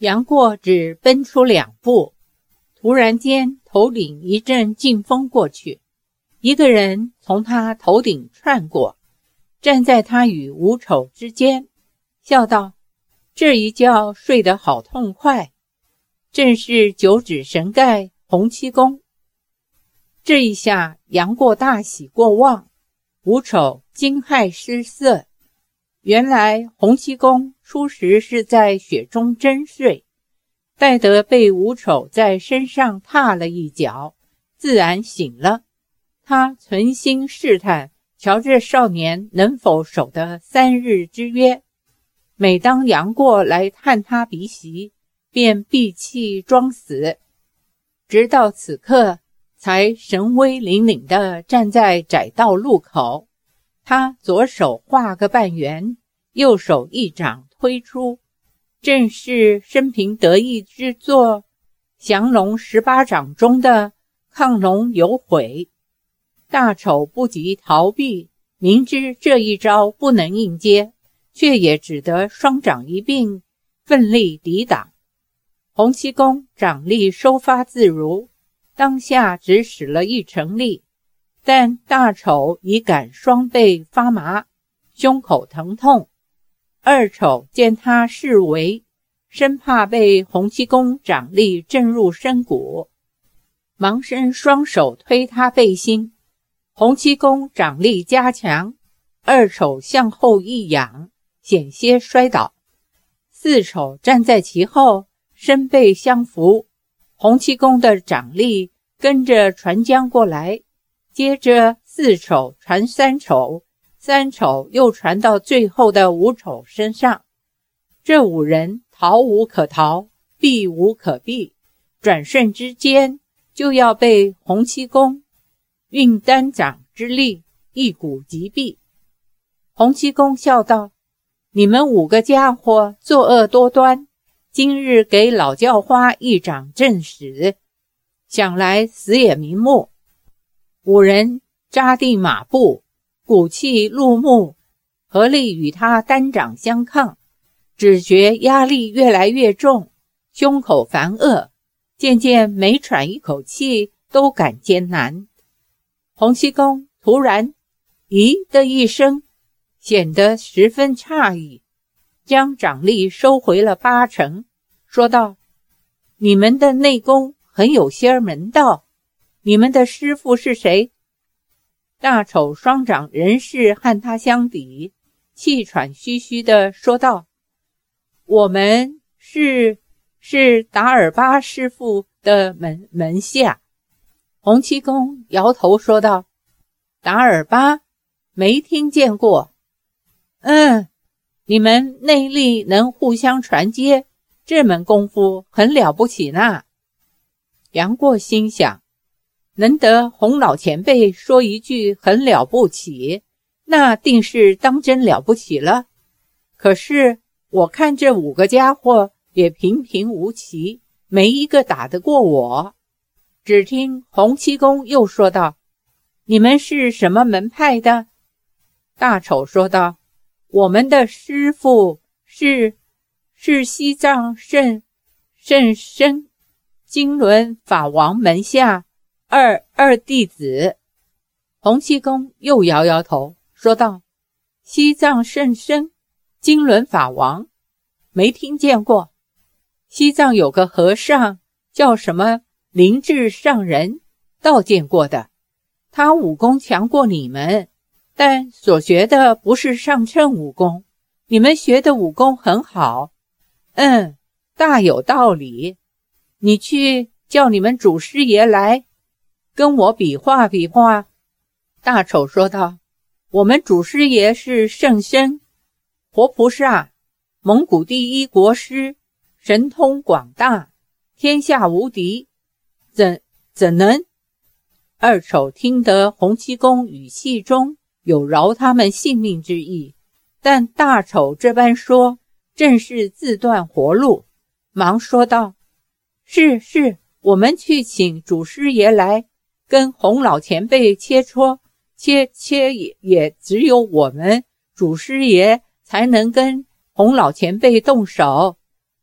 杨过只奔出2步，突然间头顶一阵劲风过去，一个人从他头顶窜过，站在他与吴丑之间，笑道：这一觉睡得好痛快，正是九指神丐洪七公。这一下杨过大喜过望，吴丑惊骇失色。原来洪七公初时是在雪中真睡，待得被吴丑在身上踏了一脚，自然醒了。他存心试探，瞧这少年能否守得3日之约。每当杨过来探他鼻息，便闭气装死，直到此刻才神威凛凛地站在窄道路口。他左手画个半圆，右手一掌推出，正是生平得意之作降龙18掌中的亢龙有悔。大丑不及逃避，明知这一招不能应接，却也只得双掌一并，奋力抵挡。洪七公掌力收发自如，当下只使了1成力，但大丑已感双背发麻，胸口疼痛。二丑见他势为，生怕被洪七公掌力震入深骨，忙伸双手推他背心。洪七公掌力加强，二丑向后一仰，险些摔倒。四丑站在其后，身背相扶，洪七公的掌力跟着传将过来，接着4丑传3丑，3丑又传到最后的5丑身上。这5人逃无可逃，避无可避，转瞬之间就要被洪七公运单掌之力一鼓击毙。洪七公笑道：你们5个家伙作恶多端，今日给老叫花一掌震死，想来死也瞑目。5人扎地马步，鼓气怒目，合力与他单掌相抗，只觉压力越来越重，胸口烦恶，渐渐每喘一口气都感艰难。洪七公突然咦的一声，显得十分诧异，将掌力收回了8成，说道：你们的内功很有些门道，你们的师父是谁？大丑双掌仍是和他相抵，气喘吁吁地说道：我们是达尔巴师父的门下。洪七公摇头说道：达尔巴没听见过。你们内力能互相传接，这门功夫很了不起呢。杨过心想，能得洪老前辈说一句很了不起，那定是当真了不起了。可是我看这5个家伙也平平无奇，没一个打得过我。只听洪七公又说道：你们是什么门派的？大丑说道：我们的师父是西藏圣僧金轮法王门下二弟子。洪七公又摇摇头说道：西藏圣僧金轮法王没听见过。西藏有个和尚叫什么灵智上人，倒见过的，他武功强过你们，但所学的不是上乘武功，你们学的武功很好。大有道理，你去叫你们祖师爷来跟我比划比划。大丑说道：我们祖师爷是圣僧，活菩萨，蒙古第1国师，神通广大，天下无敌，怎能？二丑听得洪七公语气中有饶他们性命之意，但大丑这般说，正是自断活路，忙说道：是，我们去请祖师爷来跟洪老前辈切磋，切也只有我们祖师爷才能跟洪老前辈动手，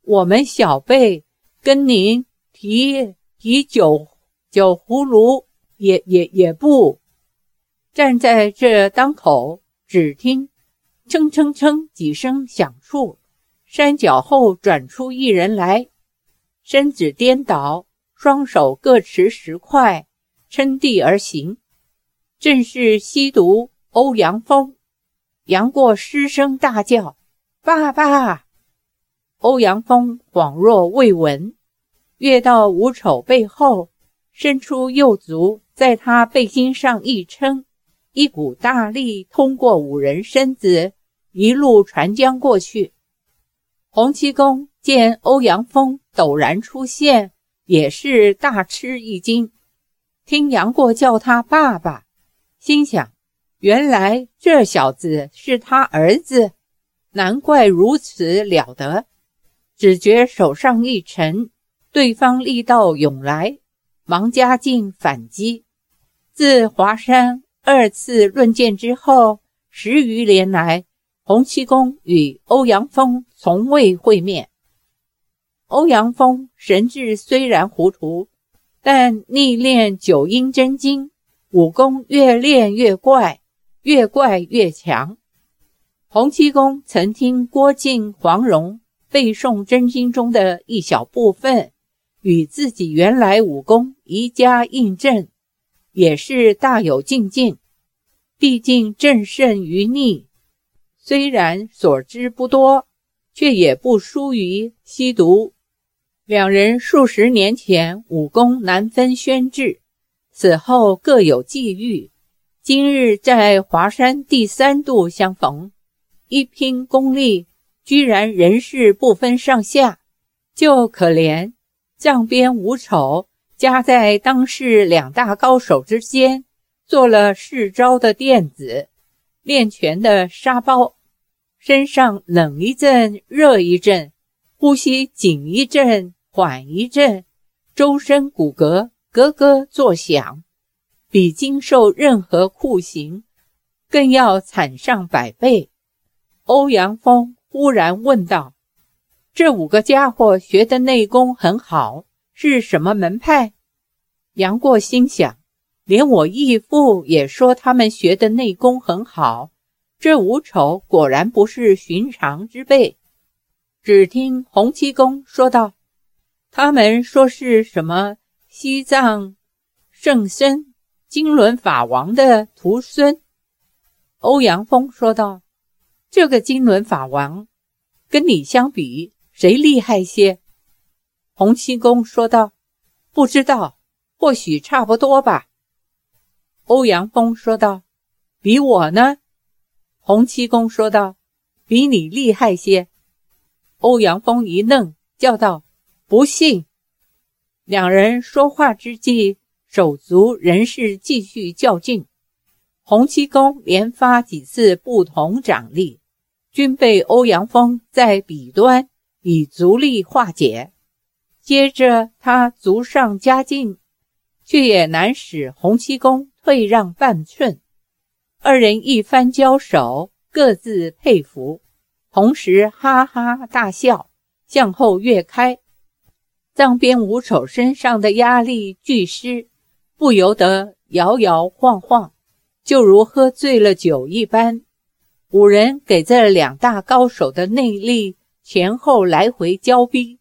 我们小辈跟您提酒葫芦也不。站在这当口，只听铿铿铿几声响处，山脚后转出一人来，身子颠倒，双手各持10块，撑地而行。正是西毒欧阳锋。杨过失声大叫：爸爸！欧阳锋恍若未闻，跃到吴丑背后，伸出右足，在他背心上一撑，一股大力通过5人身子，一路传将过去。洪七公见欧阳锋陡然出现，也是大吃一惊，听杨过叫他爸爸，心想原来这小子是他儿子，难怪如此了得。只觉手上一沉，对方力道涌来，忙加劲反击。自华山2次论剑之后，10余年来，洪七公与欧阳锋从未会面。欧阳锋神智虽然糊涂，但历练9阴真经，武功越练越怪，越怪越强。洪七公曾听郭靖、黄蓉背诵真经中的一小部分，与自己原来武功一加印证，也是大有进境。毕竟正胜于逆，虽然所知不多，却也不输于西毒。2人数十年前武功难分轩轾，此后各有际遇，今日在华山第3度相逢，一拼功力，居然人事不分上下。就可怜帐边吴丑夹在当世2大高手之间，做了世招的垫子，练拳的沙包，身上冷一阵热一阵，呼吸紧一阵缓一阵，周身骨骼咯咯作响，比经受任何酷刑更要惨上100倍。欧阳锋忽然问道：这5个家伙学的内功很好，是什么门派？杨过心想，连我义父也说他们学的内功很好，这吴丑果然不是寻常之辈。只听洪七公说道：他们说是什么西藏圣僧金轮法王的徒孙。欧阳锋说道：这个金轮法王跟你相比，谁厉害些？洪七公说道：不知道，或许差不多吧。欧阳锋说道：比我呢？洪七公说道：比你厉害些。欧阳锋一愣，叫道：不信。2人说话之际，手足仍是继续较劲。洪七公连发几次不同掌力，均被欧阳锋在彼端以足力化解。接着他足上加劲，却也难使洪七公退让半寸。2人一番交手，各自佩服，同时哈哈大笑，向后跃开。帐边吴丑身上的压力俱失，不由得摇摇晃晃，就如喝醉了酒一般。5人给这2大高手的内力前后来回交逼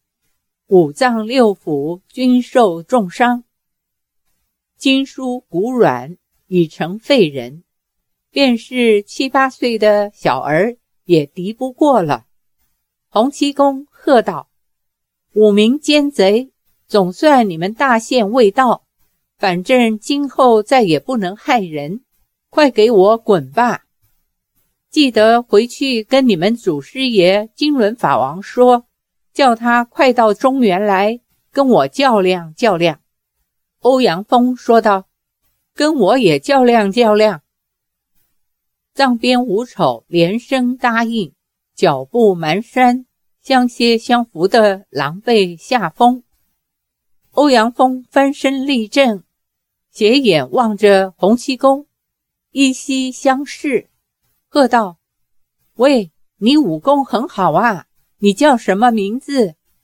，5脏6腑均受重伤，筋疏骨软，已成废人，便是7、8岁的小儿也敌不过了。洪七公喝道：5名奸贼，总算你们大限未到，反正今后再也不能害人，快给我滚吧！记得回去跟你们祖师爷金轮法王说，叫他快到中原来跟我较量较量。欧阳锋说道：跟我也较量较量。帐边吴丑连声答应，脚步蹒跚，相歇相扶的狼狈下风。欧阳锋翻身立正，斜眼望着洪七公，依稀相视，喝道：喂，你武功很好啊，你叫什么名字？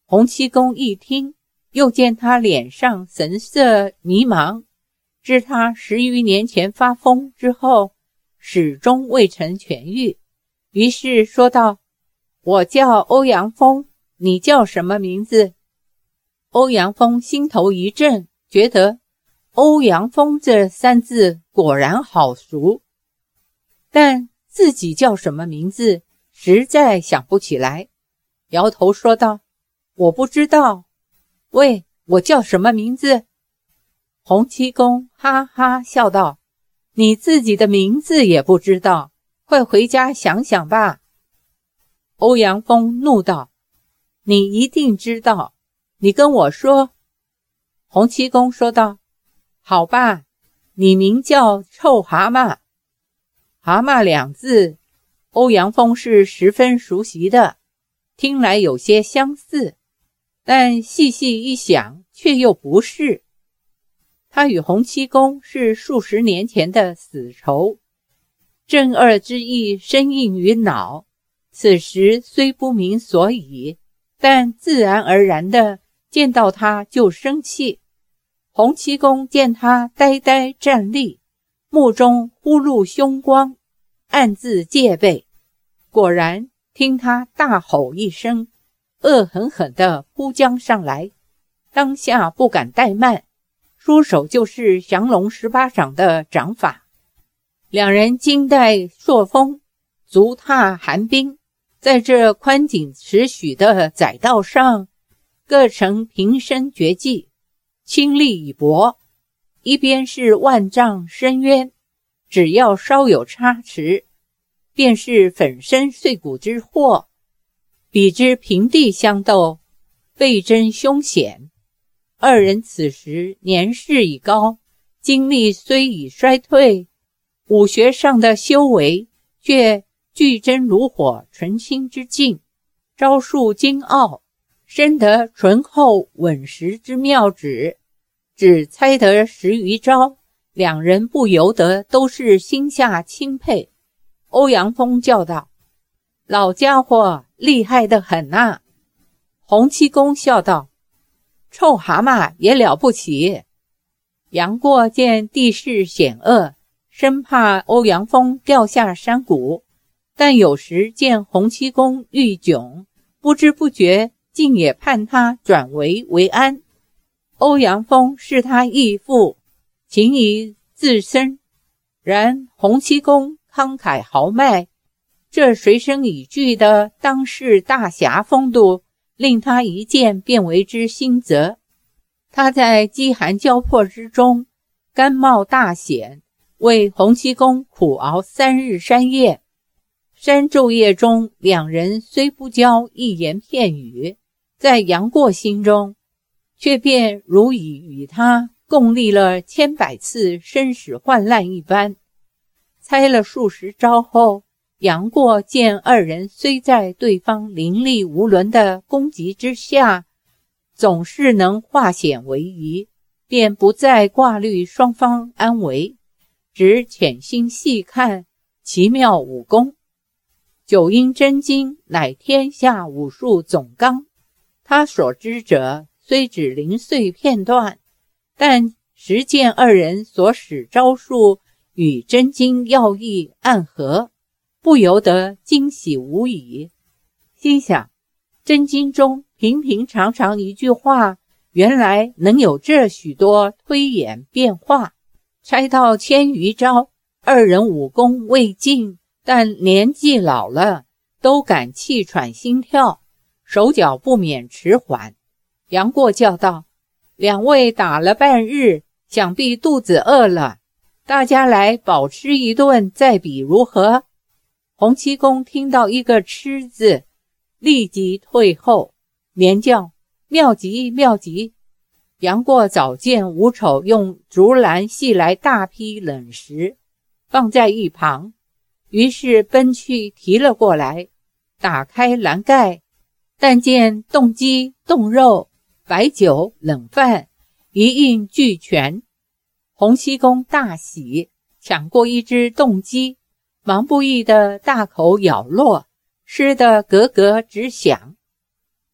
洪七公一听，又见他脸上神色迷茫，知他10余年前发疯之后始终未曾痊愈，于是说道：我叫欧阳锋，你叫什么名字？欧阳锋心头一震，觉得欧阳锋这3字果然好熟，但自己叫什么名字实在想不起来，摇头说道：我不知道。喂，我叫什么名字？洪七公哈哈笑道：你自己的名字也不知道，快回家想想吧。欧阳锋怒道：你一定知道，你跟我说。洪七公说道：好吧，你名叫臭蛤蟆。蛤蟆2字，欧阳锋是十分熟悉的，听来有些相似，但细细一想却又不是。他与洪七公是数十年前的死仇，正二之意深印于脑，此时虽不明所以，但自然而然的见到他就生气。洪七公见他呆呆站立，目中忽露凶光，暗自戒备。果然听他大吼一声，恶狠狠地扑将上来，当下不敢怠慢，出手就是降龙18掌的掌法。两人襟带朔风，足踏寒冰，在这宽景尺许的窄道上各成平生绝技，倾力以搏。一边是万丈深渊，只要稍有差池，便是粉身碎骨之祸。比之平地相斗，倍增凶险。二人此时年事已高，精力虽已衰退，武学上的修为却具真如火纯青之境，招数精奥，深得醇厚稳实之妙旨。只猜得10余招，两人不由得都是心下钦佩。欧阳锋叫道：老家伙厉害得很啊。洪七公笑道：臭蛤蟆也了不起。杨过见地势险恶，生怕欧阳锋掉下山谷，但有时见洪七公遇窘，不知不觉竟也盼他转危为安。欧阳锋是他义父，情谊自深，然洪七公慷慨豪迈，这随身已具的当世大侠风度，令他一见便为之心泽。他在饥寒交迫之中甘冒大险，为洪七公苦熬3日3夜。3昼夜中，两人虽不交一言片语，在杨过心中却便如已与他共历了千百次生死患难一般。猜了数十招后，杨过见二人虽在对方凌厉无伦的攻击之下，总是能化险为夷，便不再挂虑双方安危，只潜心细看奇妙武功。九阴真经乃天下武术总纲，他所知者虽只零碎片段，但实见二人所使招数与真经要义暗合，不由得惊喜无已。心想，真经中平平常常一句话，原来能有这许多推演变化。猜到1000余招，二人武功未尽，但年纪老了，都感气喘心跳，手脚不免迟缓。杨过叫道：两位打了半日，想必肚子饿了，大家来饱吃一顿再比如何？洪七公听到一个吃字，立即退后，连叫妙极妙极。杨过早见吴丑用竹篮系来大批冷食，放在一旁，于是奔去提了过来，打开篮盖，但见冻鸡、冻肉、白酒、冷饭一应俱全。洪七公大喜，抢过一只冻鸡，忙不易的大口咬落，吃得咯咯直响。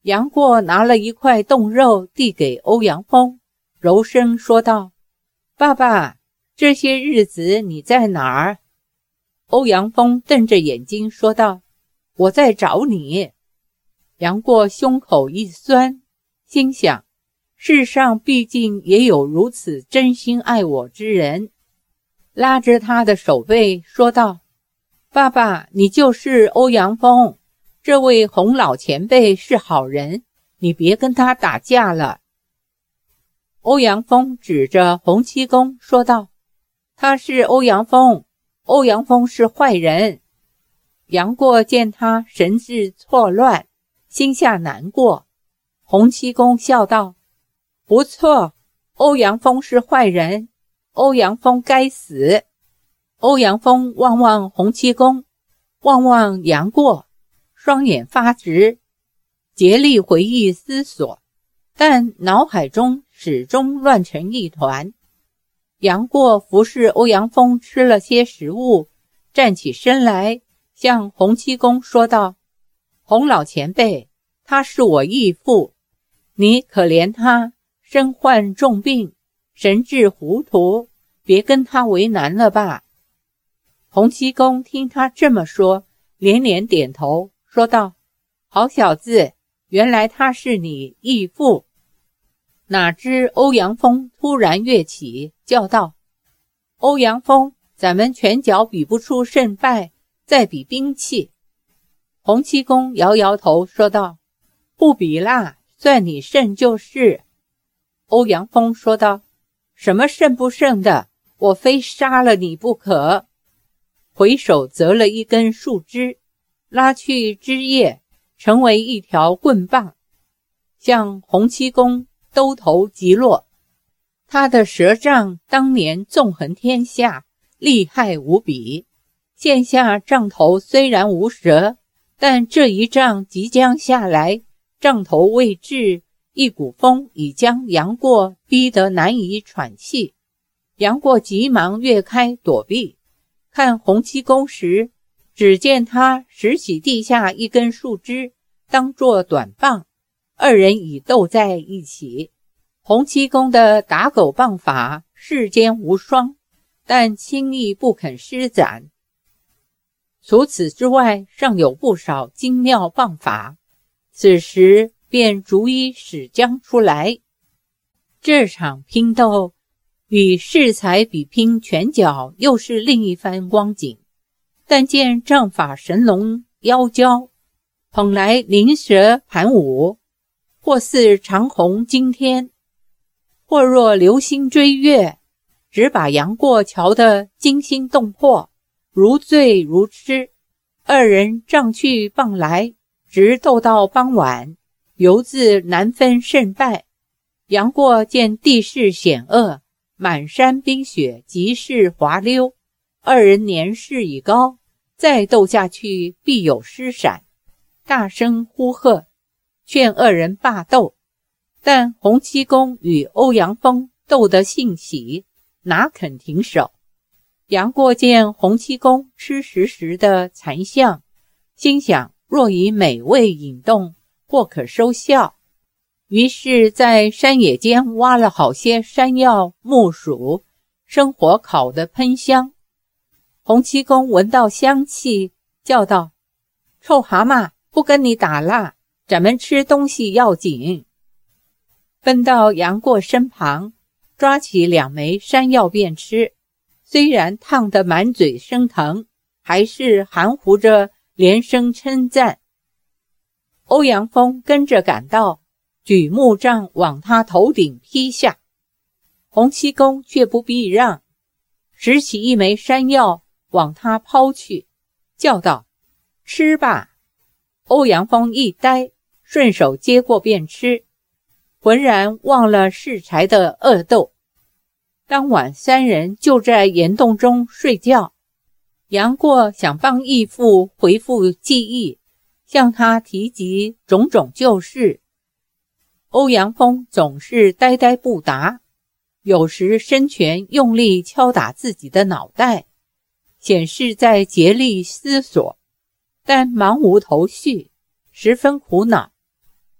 杨过拿了一块冻肉递给欧阳锋，柔声说道：爸爸，这些日子你在哪儿？欧阳锋瞪着眼睛说道：我在找你。杨过胸口一酸，心想世上毕竟也有如此真心爱我之人，拉着他的手背说道：爸爸，你就是欧阳锋，这位洪老前辈是好人，你别跟他打架了。欧阳锋指着洪七公说道：他是欧阳锋，欧阳锋是坏人。杨过见他神志错乱，心下难过。洪七公笑道：不错，欧阳锋是坏人，欧阳锋该死。欧阳锋望望洪七公，望望杨过，双眼发直，竭力回忆思索，但脑海中始终乱成一团。杨过服侍欧阳锋吃了些食物，站起身来向洪七公说道：洪老前辈，他是我义父，你可怜他身患重病，神志糊涂，别跟他为难了吧。洪七公听他这么说，连连点头说道：好小子，原来他是你义父。哪知欧阳锋突然跃起，叫道：欧阳锋，咱们拳脚比不出胜败，再比兵器。洪七公摇摇头说道：不比啦，算你胜就是。欧阳锋说道：什么胜不胜的，我非杀了你不可。回手择了一根树枝，拉去枝叶，成为一条棍棒，向洪七公兜头击落。他的舌杖当年纵横天下，厉害无比，现下杖头虽然无舌，但这一杖即将下来，杖头未至，一股风已将杨过逼得难以喘气。杨过急忙跃开躲避，看洪七公时，只见他拾起地下一根树枝当作短棒，二人已斗在一起。洪七公的打狗棒法世间无双，但轻易不肯施展。除此之外，尚有不少精妙棒法，此时便逐一使将出来。这场拼斗与适才比拼拳脚又是另一番光景，但见杖法神龙妖蛟，捧来灵蛇盘舞，或似长虹惊天，或若流星追月，只把杨过瞧得惊心动魄，如醉如痴。二人杖去棒来，直斗到傍晚，犹自难分胜败。杨过见地势险恶，满山冰雪，极是滑溜，二人年事已高，再斗下去必有失闪，大声呼喝，劝二人罢斗。但洪七公与欧阳锋斗得兴起，哪肯停手。杨过见洪七公吃实实的残相，心想若以美味引动，或可收效。于是在山野间挖了好些山药、木薯，生火烤得喷香。洪七公闻到香气，叫道：臭蛤蟆，不跟你打啦，咱们吃东西要紧。奔到杨过身旁，抓起2枚山药便吃，虽然烫得满嘴生疼，还是含糊着连声称赞。欧阳锋跟着赶到，举木杖往他头顶劈下，洪七公却不避让，拾起1枚山药往他抛去，叫道：吃吧。欧阳锋一呆，顺手接过便吃，浑然忘了适才的恶斗。当晚3人就在岩洞中睡觉。杨过想帮义父回复记忆，向他提及种种旧事，欧阳锋总是呆呆不答，有时伸拳用力敲打自己的脑袋，显示在竭力思索，但茫无头绪，十分苦恼。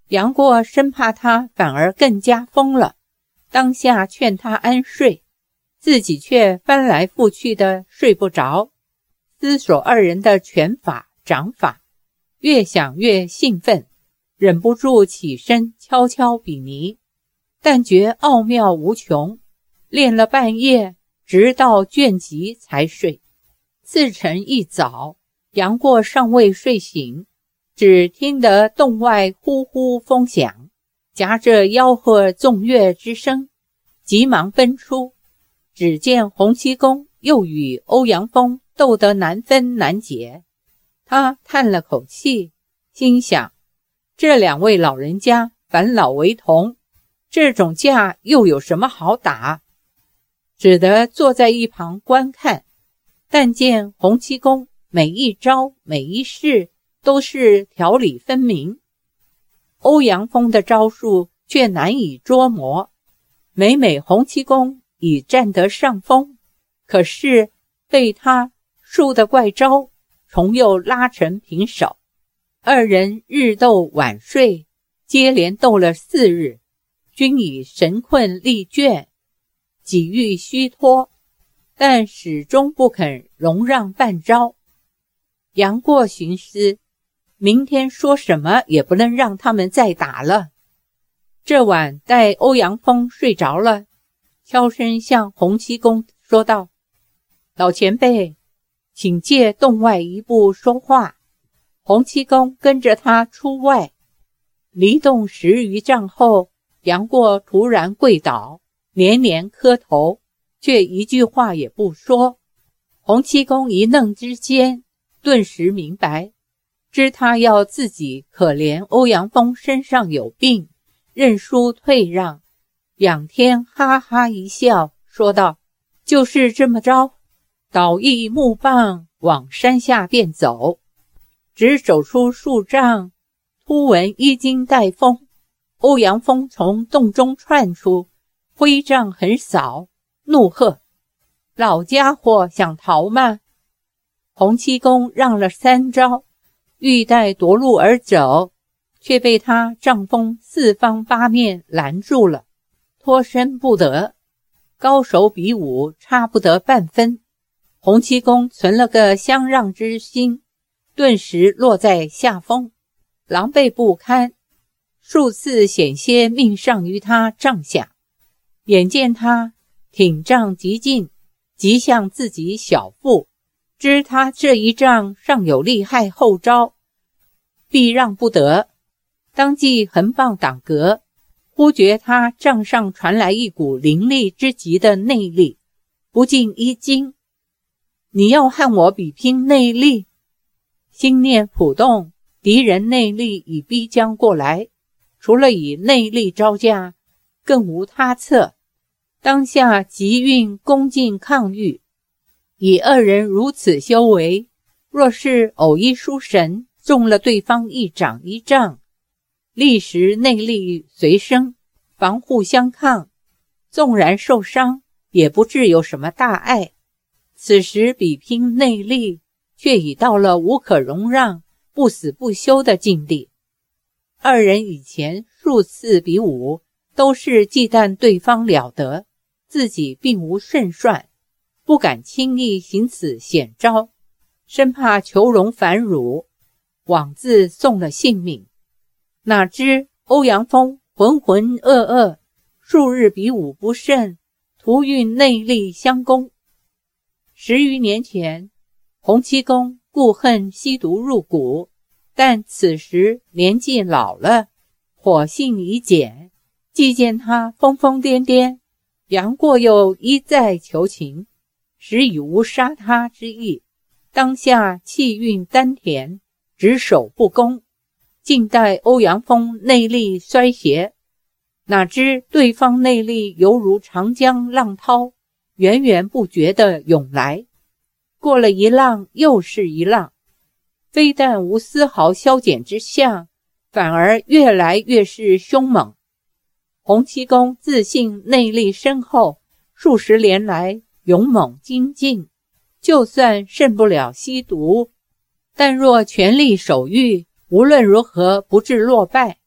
杨过生怕他反而更加疯了，当下劝他安睡，自己却翻来覆去的睡不着，思索二人的拳法掌法，越想越兴奋，忍不住起身悄悄比拟，但觉奥妙无穷，练了半夜，直到倦极才睡。次晨一早，杨过尚未睡醒，只听得洞外呼呼风响，夹着吆喝纵乐之声，急忙奔出，只见洪七公又与欧阳锋斗得难分难解。他叹了口气，心想，这两位老人家返老为童，这种架又有什么好打？只得坐在一旁观看。但见洪七公每一招每一式都是条理分明，欧阳锋的招数却难以捉摸。每每洪七公已占得上风，可是被他术的怪招重又拉成平手。二人日斗晚睡，接连斗了4日，均已神困力倦，几欲虚脱，但始终不肯容让半招。杨过寻思，明天说什么也不能让他们再打了。这晚待欧阳锋睡着了，悄声向洪七公说道，老前辈，请借洞外一步说话。洪七公跟着他出外，离洞10余丈后，杨过突然跪倒，连连磕头，却一句话也不说。洪七公一愣之间，顿时明白，知他要自己可怜欧阳锋身上有病，认输退让。仰天哈哈一笑，说道，就是这么着。倒一木棒往山下便走，只走出数丈，突闻衣襟带风，欧阳锋从洞中窜出，挥杖横扫，怒喝，老家伙想逃吗？洪七公让了3招，欲待夺路而走，却被他杖锋4方8面拦住了，脱身不得，高手比武差不得半分。洪七公存了个相让之心，顿时落在下风，狼狈不堪，数次险些命丧于他帐下。眼见他挺杖极近，即向自己小腹，知他这一仗尚有厉害后招，避让不得，当即横棒挡格，忽觉他帐上传来一股凌厉之极的内力，不禁一惊，你要和我比拼内力？心念普动，敌人内力已逼将过来，除了以内力招架，更无他策。当下急运攻进抗御，以二人如此修为，若是偶一疏神，中了对方一掌一杖，立时内力随生，防护相抗，纵然受伤，也不致有什么大碍。此时比拼内力，却已到了无可容让、不死不休的境地。二人以前数次比武，都是忌惮对方了得，自己并无胜算，不敢轻易行此险招，生怕求荣反辱，枉自送了性命。哪知欧阳锋浑浑噩噩，数日比武不胜，徒运内力相攻。10余年前，洪七公故恨吸毒入骨，但此时年纪老了，火性已减，既见他疯疯癫癫，杨过又一再求情，实已无杀他之意，当下气运丹田，只守不攻，静待欧阳锋内力衰竭。哪知对方内力犹如长江浪涛，源源不绝地涌来，过了一浪又是一浪，非但无丝毫消减之象，反而越来越是凶猛。洪七公自信内力深厚，数十年来勇猛精进，就算胜不了吸毒，但若全力守御，无论如何不致落败。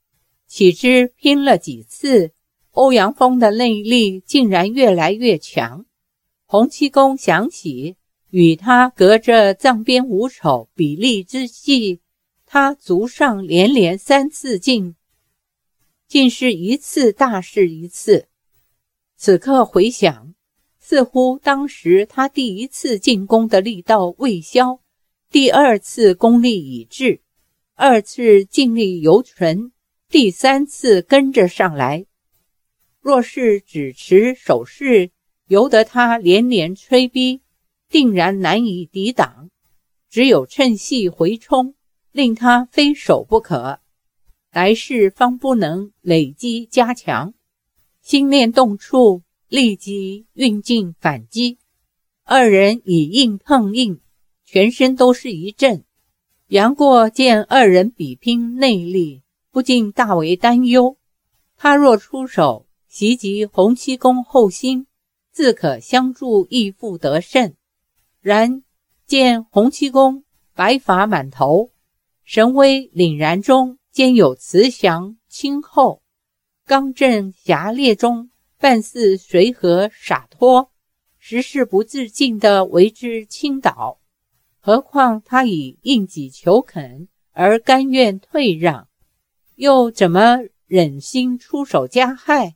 岂知拼了几次，欧阳锋的内力竟然越来越强。洪七公想起与他隔着藏边五丑比例之际，他足上连连3次进，竟是一次大是一次。此刻回想，似乎当时他第一次进攻的力道未消，第2次功力已至，2次劲力犹存，第3次跟着上来。若是只持守势，由得他连连催逼，定然难以抵挡，只有趁隙回冲，令他非守不可，来世方不能累积加强。心念动处，立即运劲反击。2人以硬碰硬，全身都是一震。杨过见2人比拼内力，不禁大为担忧。他若出手袭击洪七公后心，自可相助亦复得胜。然见洪七公白发满头，神威凛然中兼有慈祥清厚，刚正侠烈中半似随和洒脱，实是不自禁地为之倾倒。何况他以应己求肯而甘愿退让，又怎么忍心出手加害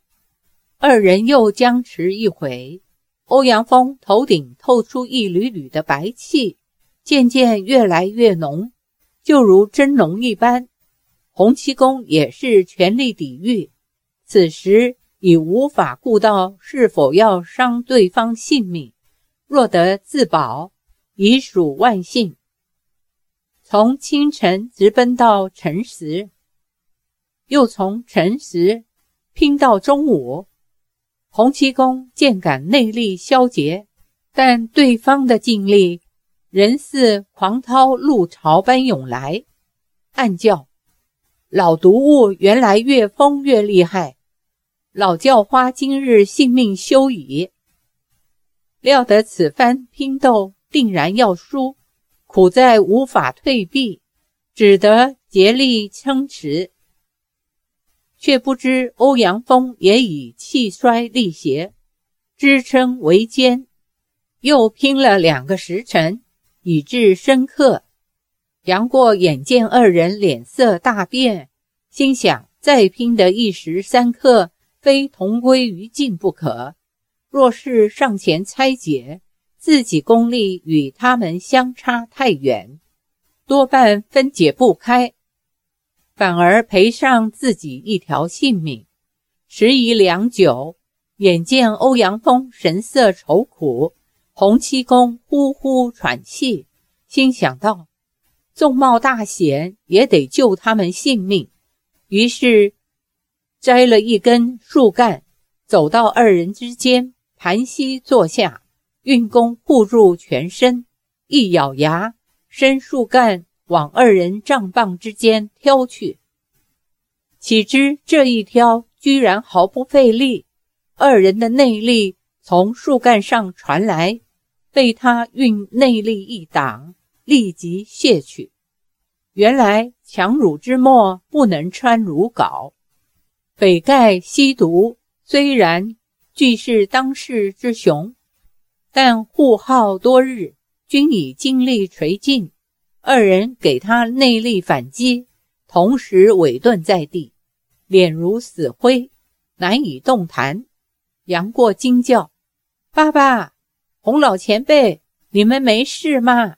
？2人又僵持一回，欧阳锋头顶透出一缕缕的白气，渐渐越来越浓，就如真龙一般。洪七公也是全力抵御，此时已无法顾到是否要伤对方性命，若得自保，已属万幸。从清晨直奔到辰时，又从辰时拼到中午。洪七公渐感内力消竭，但对方的劲力仍似狂涛陆潮般涌来，暗叫：老毒物原来越疯越厉害，老叫花今日性命休矣。料得此番拼斗定然要输，苦在无法退避，只得竭力撑持。却不知欧阳锋也已气衰力竭，支撑为艰，又拼了2个时辰，以致深刻。杨过眼见2人脸色大变，心想再拼的1时3刻，非同归于尽不可。若是上前拆解，自己功力与他们相差太远，多半分解不开，反而赔上自己一条性命。迟疑良久，眼见欧阳锋神色愁苦，洪七公呼呼喘气，心想到纵冒大险也得救他们性命，于是摘了一根树干，走到2人之间，盘膝坐下，运功护住全身，一咬牙，伸树干往2人杖棒之间挑去。岂知这一挑居然毫不费力，2人的内力从树干上传来，被他运内力一挡，立即卸去。原来强弩之末不能穿如镐，北丐西毒虽然俱是当世之雄，但互耗多日，均已精力垂尽，2人给他内力反击，同时委顿在地，脸如死灰，难以动弹。杨过惊叫：爸爸，洪老前辈，你们没事吗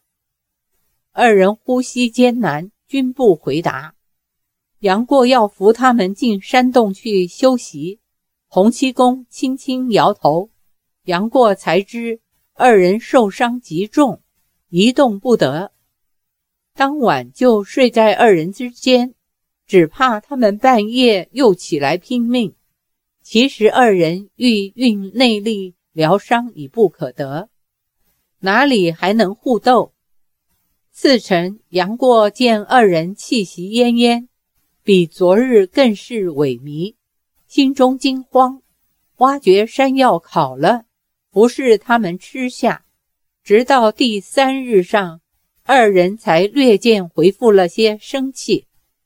？2人呼吸艰难，均不回答。杨过要扶他们进山洞去休息，洪七公轻轻摇头，杨过才知2人受伤极重，一动不得。当晚就睡在2人之间，只怕他们半夜又起来拼命。其实2人欲运内力疗伤已不可得，哪里还能互斗？次晨，杨过见2人气息奄奄，比昨日更是萎靡，心中惊慌，挖掘山药烤了，不是他们吃下。直到第3日上，2人才略见恢复了些生气。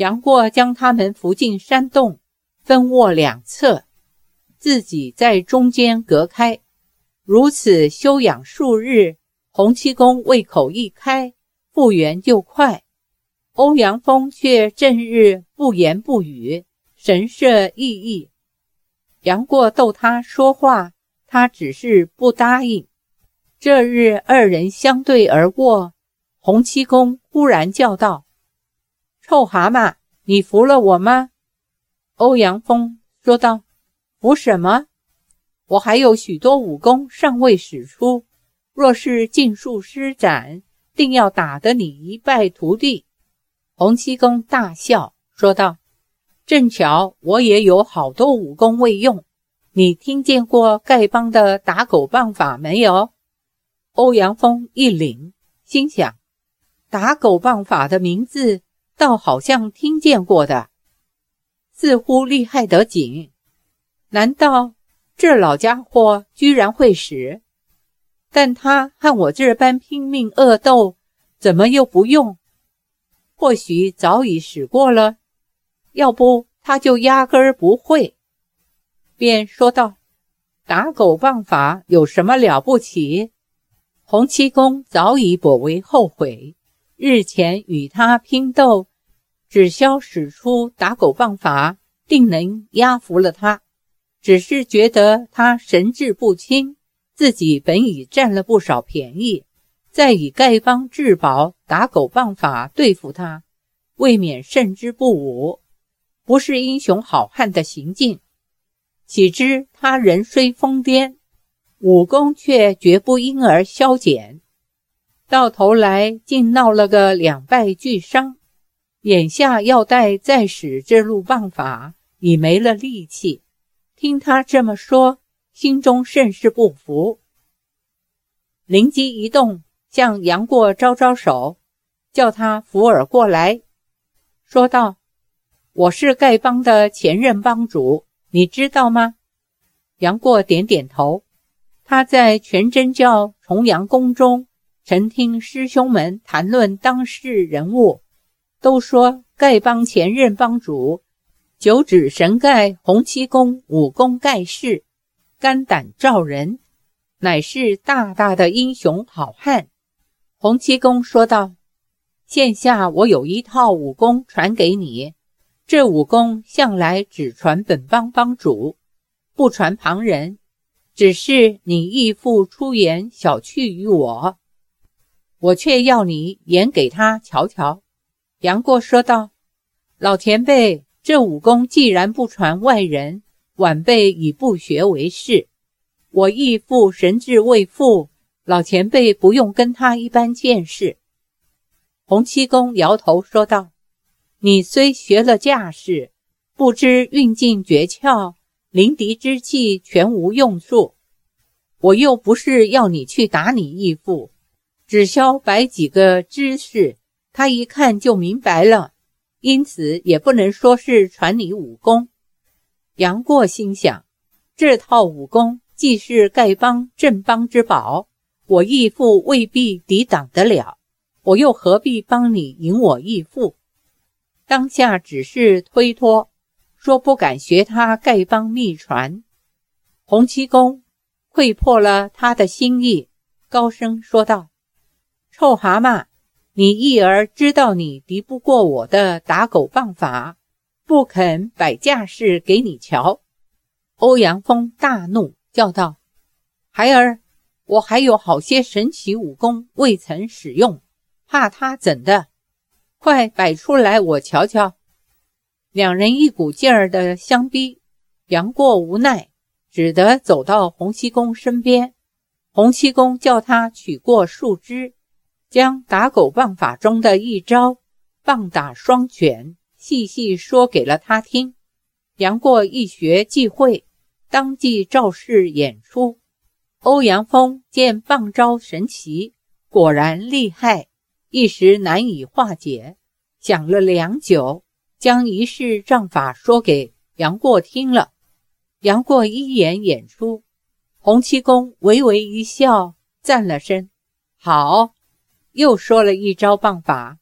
杨过将他们扶进山洞，分卧两侧，自己在中间隔开。如此休养数日，洪七公胃口一开，复原就快。欧阳锋却正日不言不语，神色奕奕。杨过逗他说话，他只是不答应。这日二人相对而卧，洪七公忽然叫道：臭蛤蟆，你服了我吗？欧阳锋说道：服什么？我还有许多武功尚未使出，若是尽数施展，定要打得你一败涂地。洪七公大笑说道：正巧我也有好多武功未用，你听见过丐帮的打狗棒法没有？欧阳锋一凛，心想打狗棒法的名字倒好像听见过的，似乎厉害得紧，难道这老家伙居然会使？但他和我这般拼命恶斗，怎么又不用？或许早已使过了，要不他就压根儿不会。便说道：打狗棒法有什么了不起？洪七公早已颇为后悔，日前与他拼斗，只消使出打狗棒法，定能压服了他。只是觉得他神志不清，自己本已占了不少便宜，再以丐帮至宝打狗棒法对付他，未免胜之不武，不是英雄好汉的行径。岂知他人虽疯癫，武功却绝不因而消减，到头来竟闹了个两败俱伤，眼下要待再使这路棒法，已没了力气。听他这么说，心中甚是不服，灵机一动，向杨过招招手，叫他扶耳过来，说道：我是丐帮的前任帮主，你知道吗？杨过点点头，他在全真教重阳宫中曾听师兄们谈论当世人物，都说丐帮前任帮主九指神丐洪七公武功盖世，肝胆照人，乃是大大的英雄好汉。洪七公说道：现下我有一套武功传给你，这武功向来只传本帮帮主，不传旁人，只是你义父出言小觑于我，我却要你演给他瞧瞧。杨过说道：老前辈，这武功既然不传外人，晚辈以不学为是。我义父神志未复，老前辈不用跟他一般见识。洪七公摇头说道：你虽学了架势，不知运尽诀窍，临敌之气全无用处。我又不是要你去打你义父，只消摆几个知识，他一看就明白了，因此也不能说是传你武功。杨过心想，这套武功既是丐帮正帮之宝，我义父未必抵挡得了，我又何必帮你赢我义父？当下只是推脱，说不敢学他丐帮秘传。洪七公窥破了他的心意，高声说道：臭蛤蟆，你义儿知道你敌不过我的打狗棒法，不肯摆架势给你瞧。欧阳锋大怒，叫道：孩儿，我还有好些神奇武功未曾使用，怕他怎的？快摆出来我瞧瞧。两人一股劲儿的相逼，杨过无奈，只得走到洪七公身边。洪七公叫他取过树枝，将打狗棒法中的一招棒打双拳细细说给了他听。杨过一学即会，当即照式演出。欧阳锋见棒招神奇，果然厉害，一时难以化解，想了良久，将一式杖法说给杨过听了。杨过一眼演出，洪七公微微一笑，赞了声好，又说了一招棒法。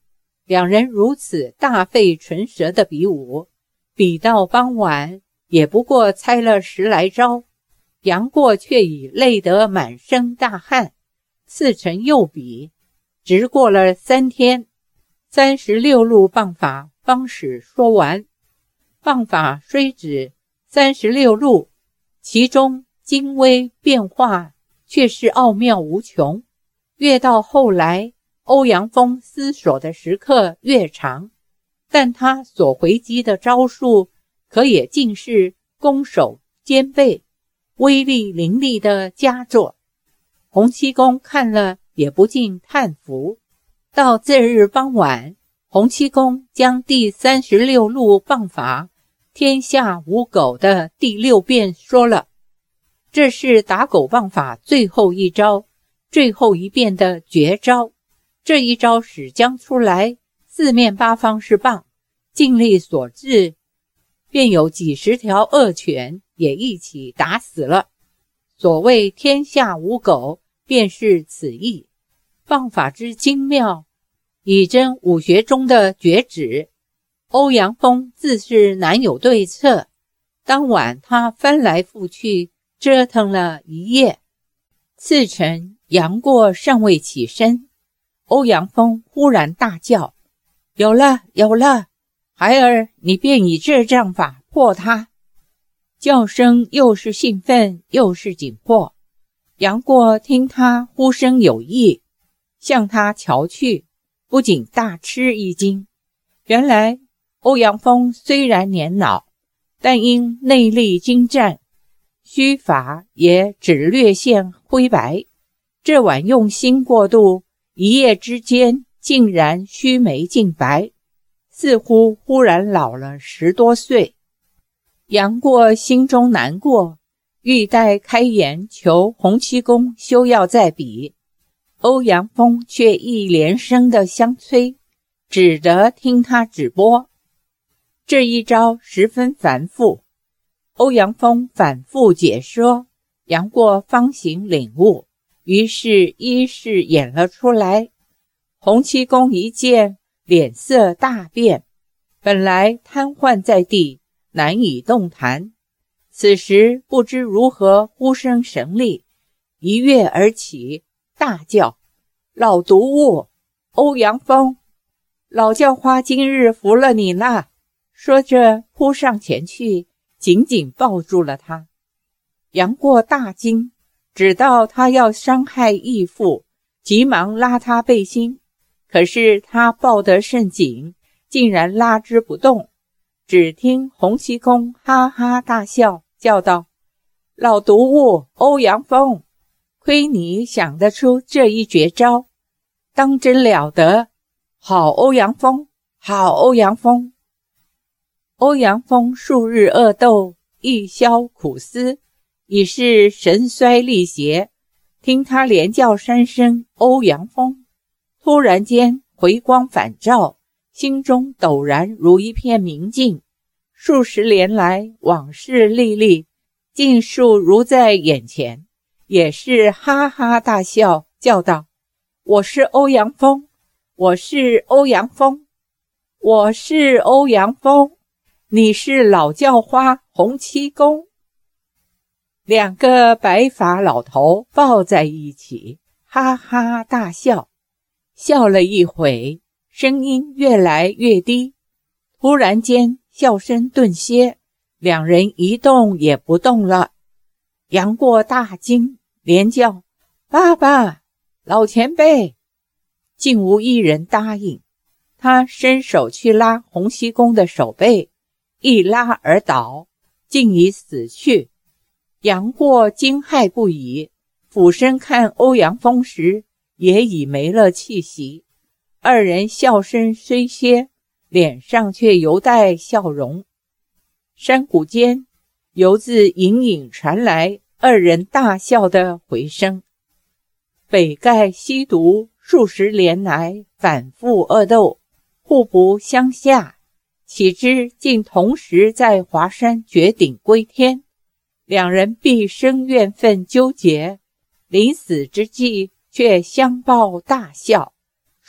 两人如此大费唇舌的比武，比到傍晚也不过猜了10来招，杨过却已累得满身大汗，次晨又比，直过了3天，36路棒法方始说完。棒法虽只36路，其中精微变化却是奥妙无穷。越到后来，欧阳锋思索的时刻越长，但他所回击的招数可也尽是攻守兼备，威力凌厉的佳作。洪七公看了也不禁叹服。到这日傍晚，洪七公将第36路棒法天下无狗的第6遍说了，这是打狗棒法最后一招，最后一遍的绝招。这一招使将出来，四面八方是棒，尽力所致，便有几十条恶犬也一起打死了。所谓天下无狗，便是此意。棒法之精妙，已真武学中的绝指。欧阳锋自是难有对策，当晚他翻来覆去折腾了一夜。次晨杨过尚未起身，欧阳锋忽然大叫：有了有了，孩儿你便以这杖法破他。叫声又是兴奋又是紧迫。杨过听他呼声有意，向他瞧去，不仅大吃一惊。原来欧阳锋虽然年老，但因内力精湛，须发也只略现灰白。这晚用心过度，一夜之间竟然须眉尽白，似乎忽然老了10多岁。杨过心中难过，欲待开言求洪七公休要再比。欧阳锋却一连声的相催，只得听他指拨。这一招十分繁复，欧阳锋反复解说，杨过方行领悟，于是依式演了出来。洪七公一见，脸色大变，本来瘫痪在地，难以动弹，此时不知如何呼声神力，一跃而起，大叫：老毒物，欧阳锋，老叫花今日服了你了。说着扑上前去，紧紧抱住了他。杨过大惊，知道他要伤害义父，急忙拉他背心，可是他抱得甚紧，竟然拉之不动。只听洪七公哈哈大笑，叫道：老毒物欧阳锋，亏你想得出这一绝招，当真了得，好欧阳锋，好欧阳锋。欧阳锋数日恶斗，一宵苦思，已是神衰力竭。听他连叫3声欧阳锋，突然间回光返照，心中陡然如一片明镜，数十年来往事历历，尽数如在眼前，也是哈哈大笑，叫道：我是欧阳锋，我是欧阳锋，我是欧阳锋，你是老叫花洪七公。2个白发老头抱在一起，哈哈大笑，笑了一会，声音越来越低，突然间笑声顿歇，两人一动也不动了。杨过大惊，连叫：爸爸，老前辈。竟无一人答应。他伸手去拉洪七公的手背，一拉而倒，竟已死去。杨过惊骇不已，俯身看欧阳锋时，也已没了气息。二人笑声虽歇，脸上却犹带笑容。山谷间犹自隐隐传来二人大笑的回声。北丐西毒数十年来反复恶斗，互不相下，岂知竟同时在华山绝顶归天。两人毕生怨愤纠结，临死之际却相抱大笑，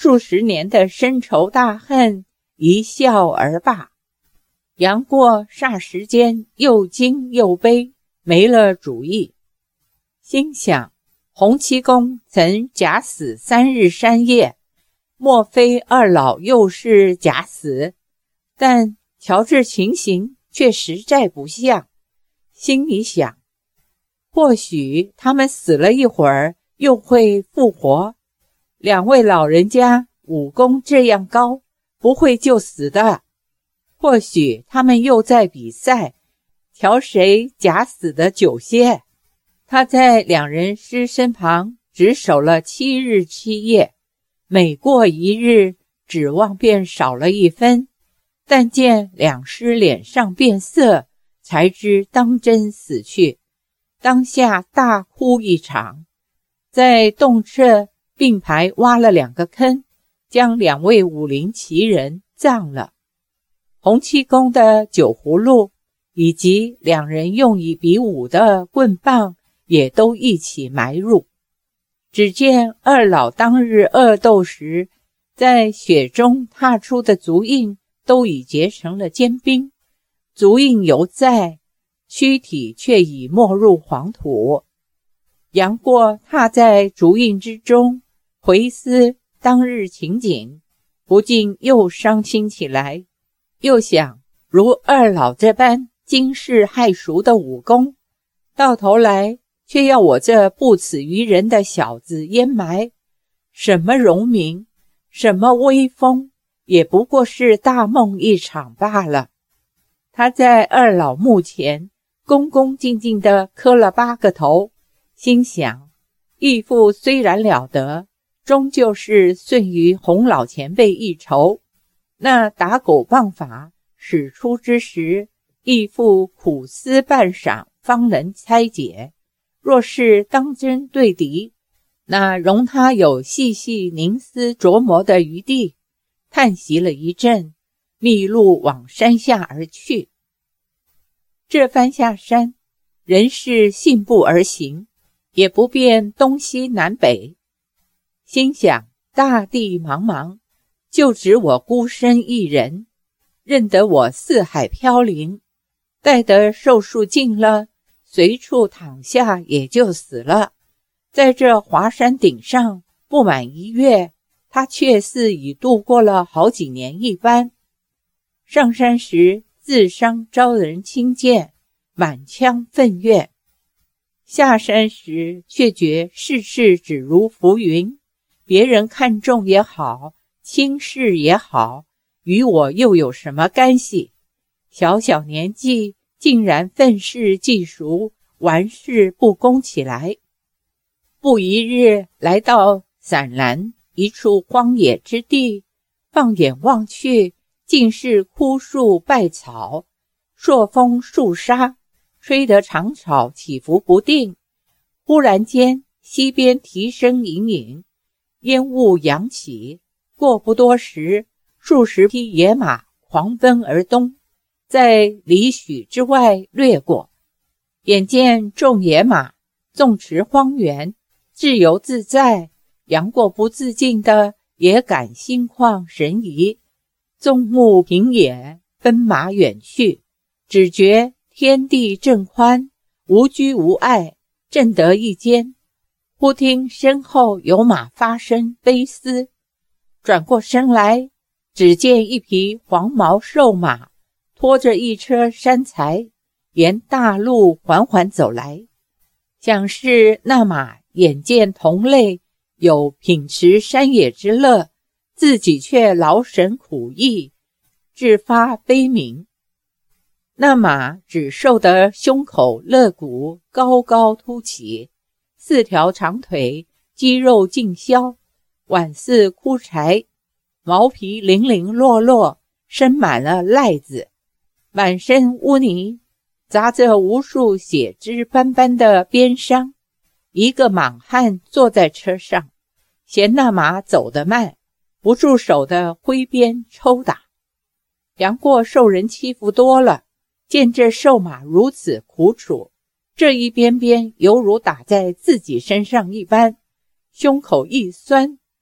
数十年的深仇大恨一笑而罢。杨过霎时间又惊又悲，没了主意，心想洪七公曾假死3日3夜，莫非二老又是假死？但瞧这情形却实在不像，心里想，或许他们死了一会儿又会复活，两位老人家武功这样高，不会就死的。或许他们又在比赛，瞧谁假死的久些。他在两人尸身旁只守了7日7夜，每过1日，指望便少了1分。但见两尸脸上变色，才知当真死去。当下大哭一场，在洞侧并排挖了2个坑，将2位武林奇人葬了。洪七公的酒葫芦以及2人用以比武的棍棒也都一起埋入。只见二老当日恶斗时在雪中踏出的足印都已结成了坚冰，足印犹在，躯体却已没入黄土。杨过踏在足印之中，回思当日情景，不禁又伤心起来。又想，如二老这般惊世骇俗的武功，到头来却要我这不耻于人的小子淹埋，什么荣名，什么威风，也不过是大梦一场罢了。他在二老墓前恭恭敬敬地磕了8个头，心想，义父虽然了得，终究是顺于洪老前辈一筹。那打狗棒法使出之时，义父苦思半晌方能拆解，若是当真对敌，那容他有细细凝思琢磨的余地。叹息了一阵，密路往山下而去。这番下山，人是信步而行，也不辨东西南北，心想大地茫茫，就只我孤身一人，任得我四海飘零，待得寿数尽了，随处躺下也就死了。在这华山顶上不满1月，他却似已度过了好几年一般。上山时自伤招人轻贱，满腔愤怨；下山时却觉世事只如浮云，别人看重也好，轻视也好，与我又有什么干系？小小年纪竟然愤世嫉俗，玩世不恭起来。不一日来到陕南一处荒野之地，放眼望去，尽是枯树败草，朔风肃杀，吹得长草起伏不定。忽然间西边蹄声隐隐，烟雾扬起，过不多时，数十匹野马狂奔而东，在里许之外掠过。眼见众野马纵驰荒原，自由自在，杨过不自禁的也感心旷神怡，纵目平野，奔马远去，只觉天地正宽，无拘无碍，正得一间。忽听身后有马发声悲嘶，转过身来，只见一匹黄毛瘦马拖着一车山财，沿大路缓缓走来。想是那马眼见同类有品持山野之乐，自己却劳神苦役，自发悲鸣。那马只受得胸口肋骨高高凸起，4条长腿肌肉尽消，宛似枯柴，毛皮零零落落，生满了癞子，满身污泥，杂着无数血汁斑斑的鞭伤。一个莽汉坐在车上，嫌那马走得慢，不住手的挥鞭抽打。杨过受人欺负多了，见这瘦马如此苦楚，这一鞭鞭犹如打在自己身上一般，胸口一酸，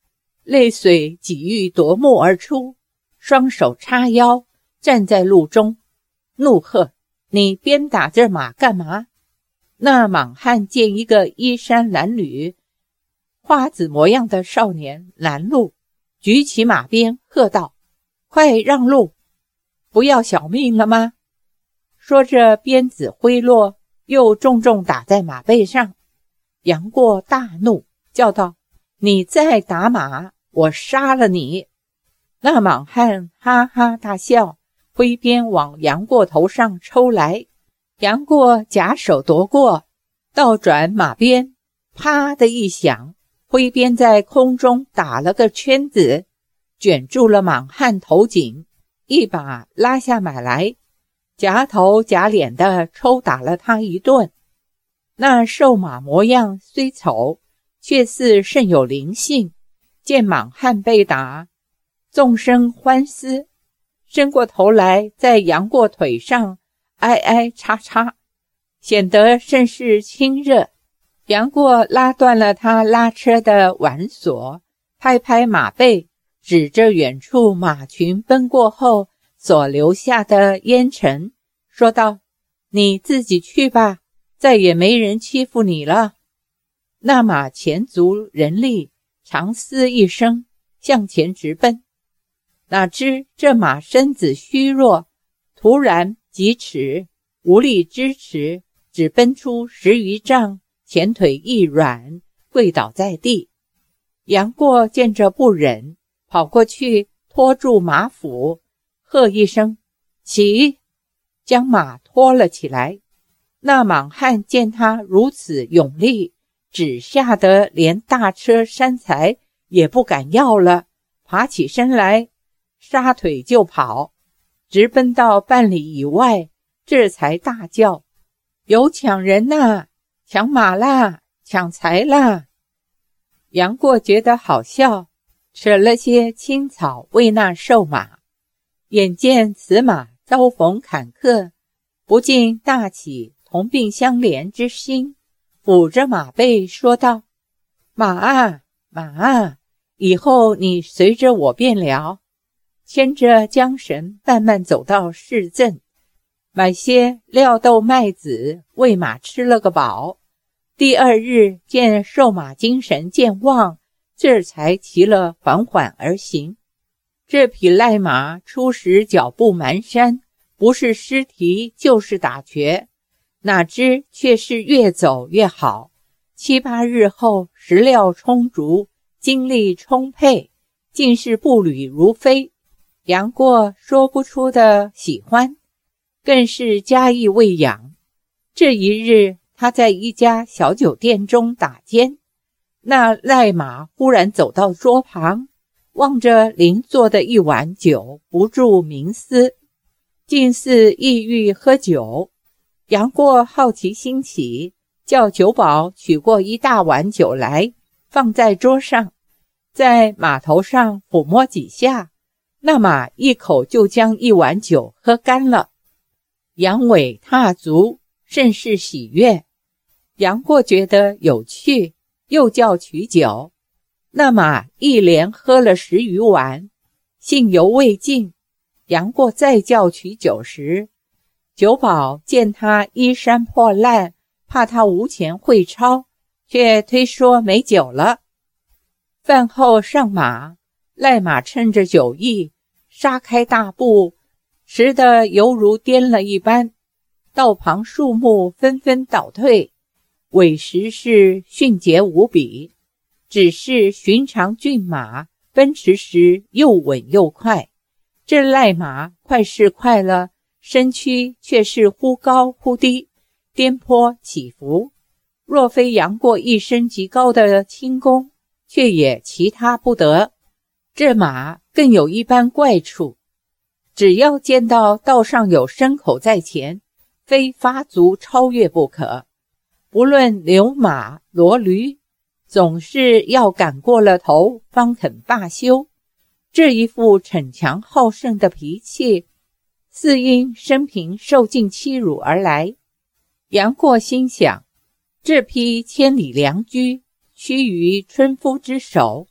泪水几欲夺目而出，双手叉腰站在路中，怒喝：你鞭打这马干嘛？那莽汉见一个衣衫褴褛、花子模样的少年拦路，举起马鞭喝道：快让路，不要小命了吗？说着鞭子挥落，又重重打在马背上。杨过大怒，叫道：你再打马，我杀了你！那莽汉哈哈大笑，挥鞭往杨过头上抽来。杨过假手夺过，倒转马鞭，啪的一响，挥鞭在空中打了个圈子，卷住了莽汉头颈，一把拉下马来，夹头夹脸的抽打了他一顿。那瘦马模样虽丑，却似甚有灵性，见莽汉被打，纵声欢思，伸过头来在杨过腿上挨挨叉叉，显得甚是亲热。杨过拉断了他拉车的挽索，拍拍马背，指着远处马群奔过后所留下的烟尘，说道：你自己去吧，再也没人欺负你了。那马前足人力，长嘶一声，向前直奔。哪知这马身子虚弱，突然疾驰，无力支持，只奔出10余丈，前腿一软，跪倒在地。杨过见着不忍，跑过去拖住马腹，喝一声：起！将马拖了起来。那莽汉见他如此勇力，只吓得连大车山财也不敢要了，爬起身来，撒腿就跑，直奔到半里以外，这才大叫：有抢人呐！抢马啦！抢财啦！杨过觉得好笑，扯了些青草喂那瘦马，眼见此马遭逢坎坷，不禁大起同病相怜之心，抚着马背说道：马啊马啊，以后你随着我便了。牵着缰绳慢慢走到市镇，买些料豆麦子喂马吃了个饱。第二日见瘦马精神健旺，这才骑了缓缓而行。这匹赖马初时脚步蹒跚，不是失蹄就是打瘸，哪知却是越走越好。7、8日后，食料充足，精力充沛，竟是步履如飞。杨过说不出的喜欢，更是加以喂养。这一日，他在一家小酒店中打尖，那赖马忽然走到桌旁，望着邻座的一碗酒，不住冥思，竟似意欲喝酒。杨过好奇心起，叫酒保取过一大碗酒来，放在桌上，在马头上抚摸几下，那马一口就将一碗酒喝干了。杨伟踏足，甚是喜悦。杨过觉得有趣，又叫取酒。那马一连喝了10余碗，兴犹未尽。杨过再叫取酒时，酒保见他衣衫破烂，怕他无钱汇钞，却推说没酒了。饭后上马，赖马趁着酒意，撒开大步，驰得犹如颠了一般，道旁树木纷纷倒退，委实是迅捷无比。只是寻常骏马奔驰时又稳又快，这赖马快是快了，身躯却是忽高忽低，颠簸起伏。若非杨过一身极高的轻功，却也其他不得。这马更有一般怪处，只要见到道上有牲口在前，非发足超越不可。不论牛马骡驴，总是要赶过了头方肯罢休。这一副逞强好胜的脾气，似因生平受尽欺辱而来。杨过心想，这匹千里良驹，屈于村夫之手，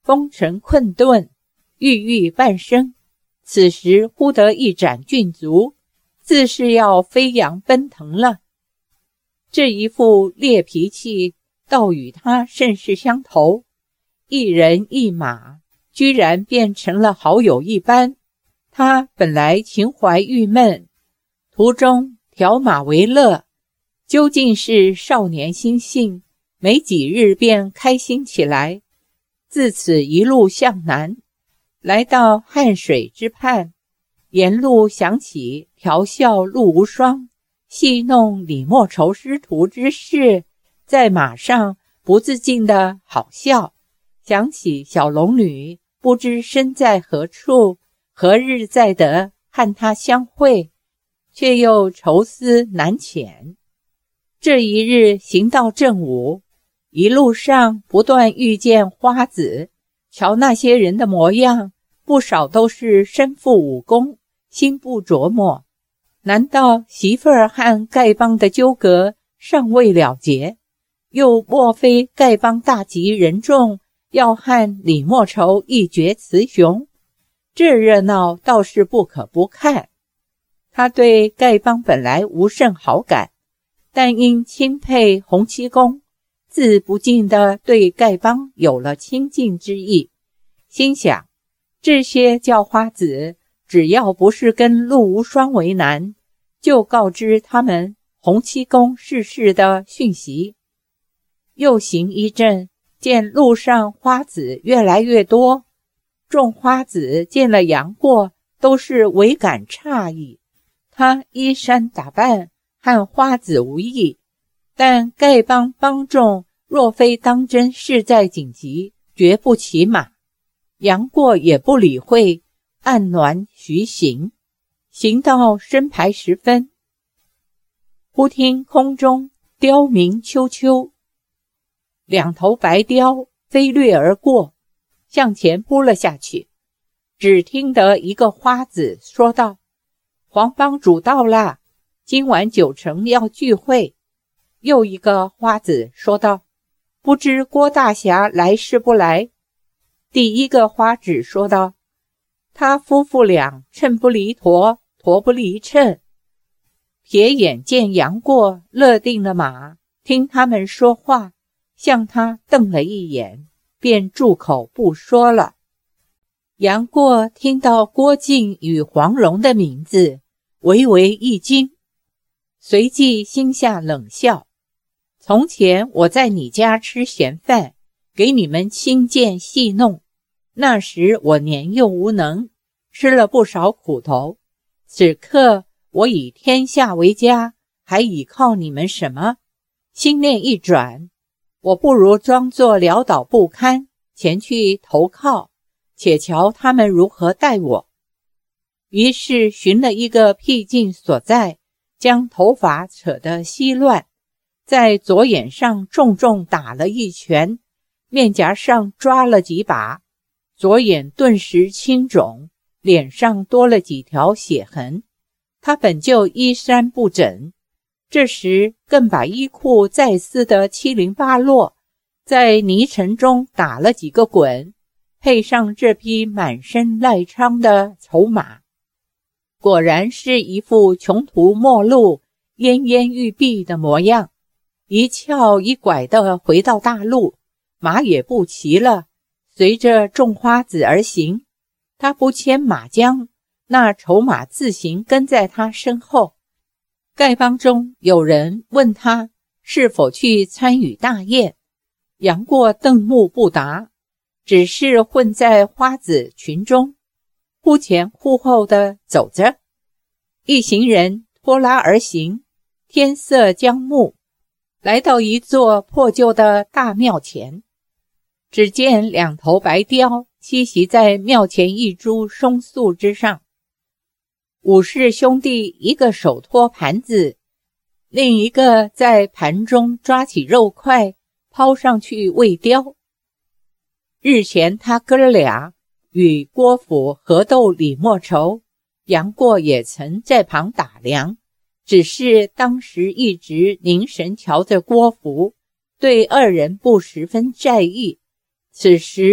风尘困顿，郁郁半生。此时忽得一展骏足，自是要飞扬奔腾了。这一副烈脾气倒与他甚是相投，一人一马居然变成了好友一般。他本来情怀郁闷，途中调马为乐，究竟是少年心性，没几日便开心起来。自此一路向南，来到汉水之畔，沿路想起调笑陆无双，戏弄李莫愁师徒之事，在马上不自禁的好笑，想起小龙女不知身在何处，何日再得和他相会，却又愁思难遣。这一日行到正午，一路上不断遇见花子，瞧那些人的模样，不少都是身负武功，心不琢磨。难道媳妇儿和丐帮的纠葛尚未了结？又莫非丐帮大集人众，要和李莫愁一决雌雄？这热闹倒是不可不看。他对丐帮本来无甚好感，但因钦佩洪七公，自不禁地对丐帮有了亲近之意。心想，这些叫花子只要不是跟陆无双为难，就告知他们洪七公逝世的讯息。又行一阵，见路上花子越来越多，众花子见了杨过，都是唯感诧异。他衣衫打扮和花子无异，但丐帮帮众若非当真事在紧急，绝不骑马。杨过也不理会，按鸾徐行，行到申牌时分，忽听空中雕鸣啾啾，两头白雕飞掠而过，向前扑了下去。只听得一个花子说道：黄帮主到了，今晚9成要聚会。又一个花子说道：不知郭大侠来是不来？第一个花子说道：他夫妇俩秤不离砣，砣不离秤。瞥眼见杨过勒定了马，听他们说话，向他瞪了一眼，便住口不说了。杨过听到郭靖与黄蓉的名字，微微一惊，随即心下冷笑：从前我在你家吃闲饭，给你们轻贱戏弄，那时我年幼无能，吃了不少苦头。此刻我以天下为家，还倚靠你们什么？心念一转，我不如装作潦倒不堪，前去投靠，且瞧他们如何待我。于是寻了一个僻静所在，将头发扯得稀乱，在左眼上重重打了一拳，面颊上抓了几把，左眼顿时青肿，脸上多了几条血痕。他本就衣衫不整，这时更把衣裤再撕得七零八落，在泥尘中打了几个滚，配上这匹满身赖疮的丑马，果然是一副穷途末路、奄奄欲毙的模样。一翘一拐地回到大路，马也不骑了，随着众花子而行。他不牵马缰，那丑马自行跟在他身后。丐帮中有人问他是否去参与大宴，杨过瞪目不答，只是混在花子群中，忽前忽后地走着。一行人拖拉而行，天色将暮，来到一座破旧的大庙前，只见两头白雕栖息在庙前一株松树之上。武士兄弟一个手托盘子，另一个在盘中抓起肉块抛上去喂雕。日前他哥俩与郭芙合斗李莫愁，杨过也曾在旁打量，只是当时一直凝神瞧着郭芙，对二人不十分在意。此时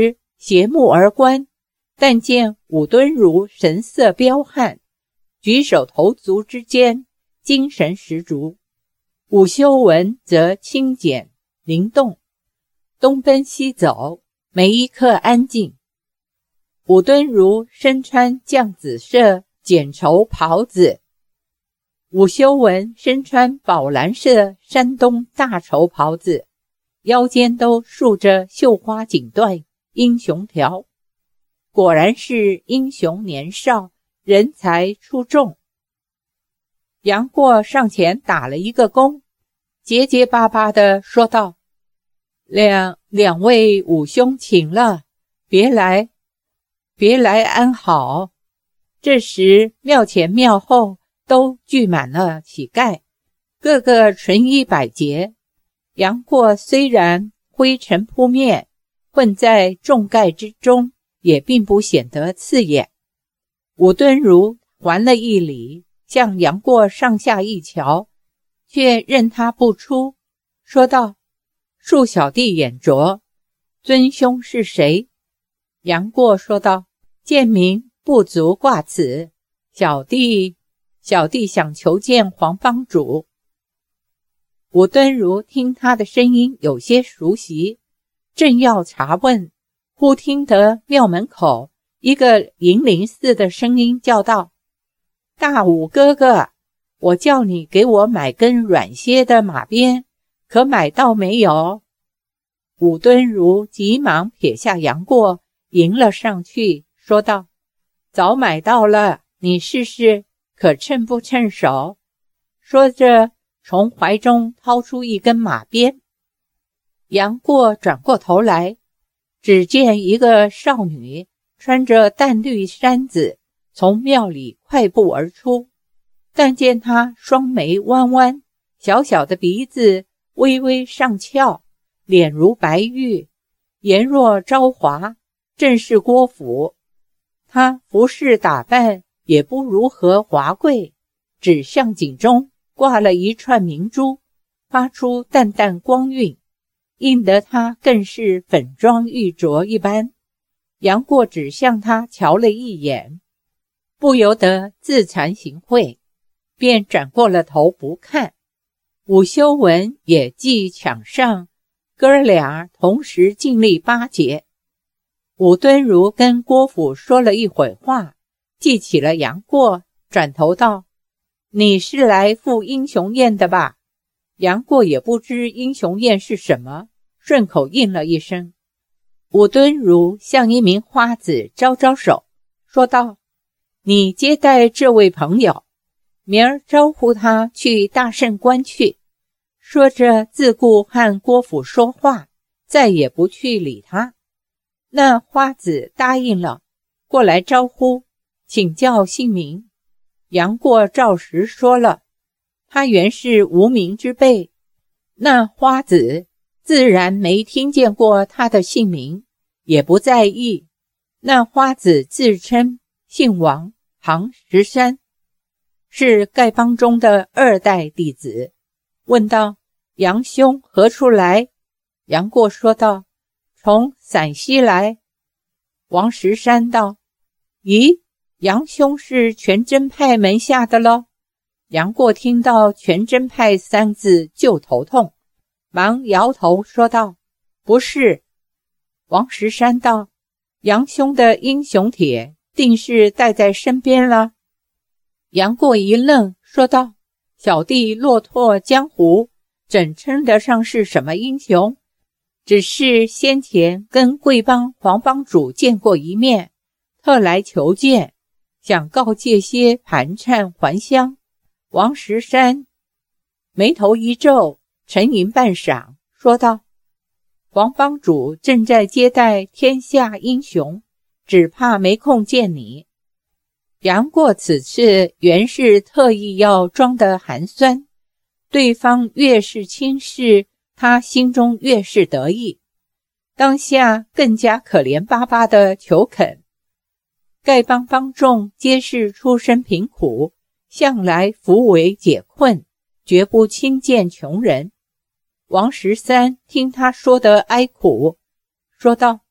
斜目而观，但见武敦儒神色彪悍，举手投足之间精神十足。武修文则清简灵动，东奔西走，每一刻安静。武敦儒身穿绛紫色剪绸袍子，武修文身穿宝蓝色山东大绸袍子，腰间都束着绣花锦缎英雄条，果然是英雄年少，人才出众。杨过上前打了一个躬，结结巴巴地说道：两位武兄请了，别来安好。这时庙前庙后都聚满了乞丐，个个纯衣百结。杨过虽然灰尘扑面，混在众丐之中，也并不显得刺眼。武敦儒还了一礼，向杨过上下一瞧，却认他不出，说道：恕小弟眼拙，尊兄是谁？杨过说道：贱民不足挂齿，小弟想求见黄帮主。武敦儒听他的声音有些熟悉，正要查问，忽听得庙门口一个银铃似的声音叫道：大武哥哥，我叫你给我买根软些的马鞭，可买到没有？武敦儒急忙撇下杨过，迎了上去，说道：早买到了，你试试，可称不称手？说着从怀中掏出一根马鞭。杨过转过头来，只见一个少女穿着淡绿衫子从庙里快步而出，但见她双眉弯弯，小小的鼻子微微上翘，脸如白玉，颜若朝华，正是郭芙。她服饰打扮也不如何华贵，只项颈中挂了一串明珠，发出淡淡光晕，映得她更是粉妆玉琢一般。杨过只向她瞧了一眼，不由得自惭形秽，便转过了头不看。武修文也即抢上，哥俩同时尽力巴结。武敦儒跟郭芙说了一会话，记起了杨过，转头道：你是来赴英雄宴的吧？杨过也不知英雄宴是什么，顺口应了一声。武敦儒向一名花子招招手，说道：你接待这位朋友，明儿招呼他去大圣关去。说着自顾和郭芙说话，再也不去理他。那花子答应了，过来招呼，请教姓名。杨过照实说了，他原是无名之辈。那花子自然没听见过他的姓名，也不在意。那花子自称姓王，行13，是丐帮中的2代弟子，问道：杨兄何处来？杨过说道：从陕西来。王13道：咦，杨兄是全真派门下的咯？杨过听到全真派3字就头痛，忙摇头说道：不是。王13道：杨兄的英雄帖定是带在身边了。杨过一愣，说道：小弟落拓江湖，怎称得上是什么英雄？只是先前跟贵帮黄帮主见过一面，特来求见，想告诫些盘缠还乡。王13眉头一皱，沉吟半晌，说道：黄帮主正在接待天下英雄，只怕没空见你。杨过此次原是特意要装得寒酸，对方越是轻视，他心中越是得意，当下更加可怜巴巴的求恳。丐帮帮众皆是出身贫苦，向来扶危解困，绝不轻贱穷人。王13听他说得哀苦，说道：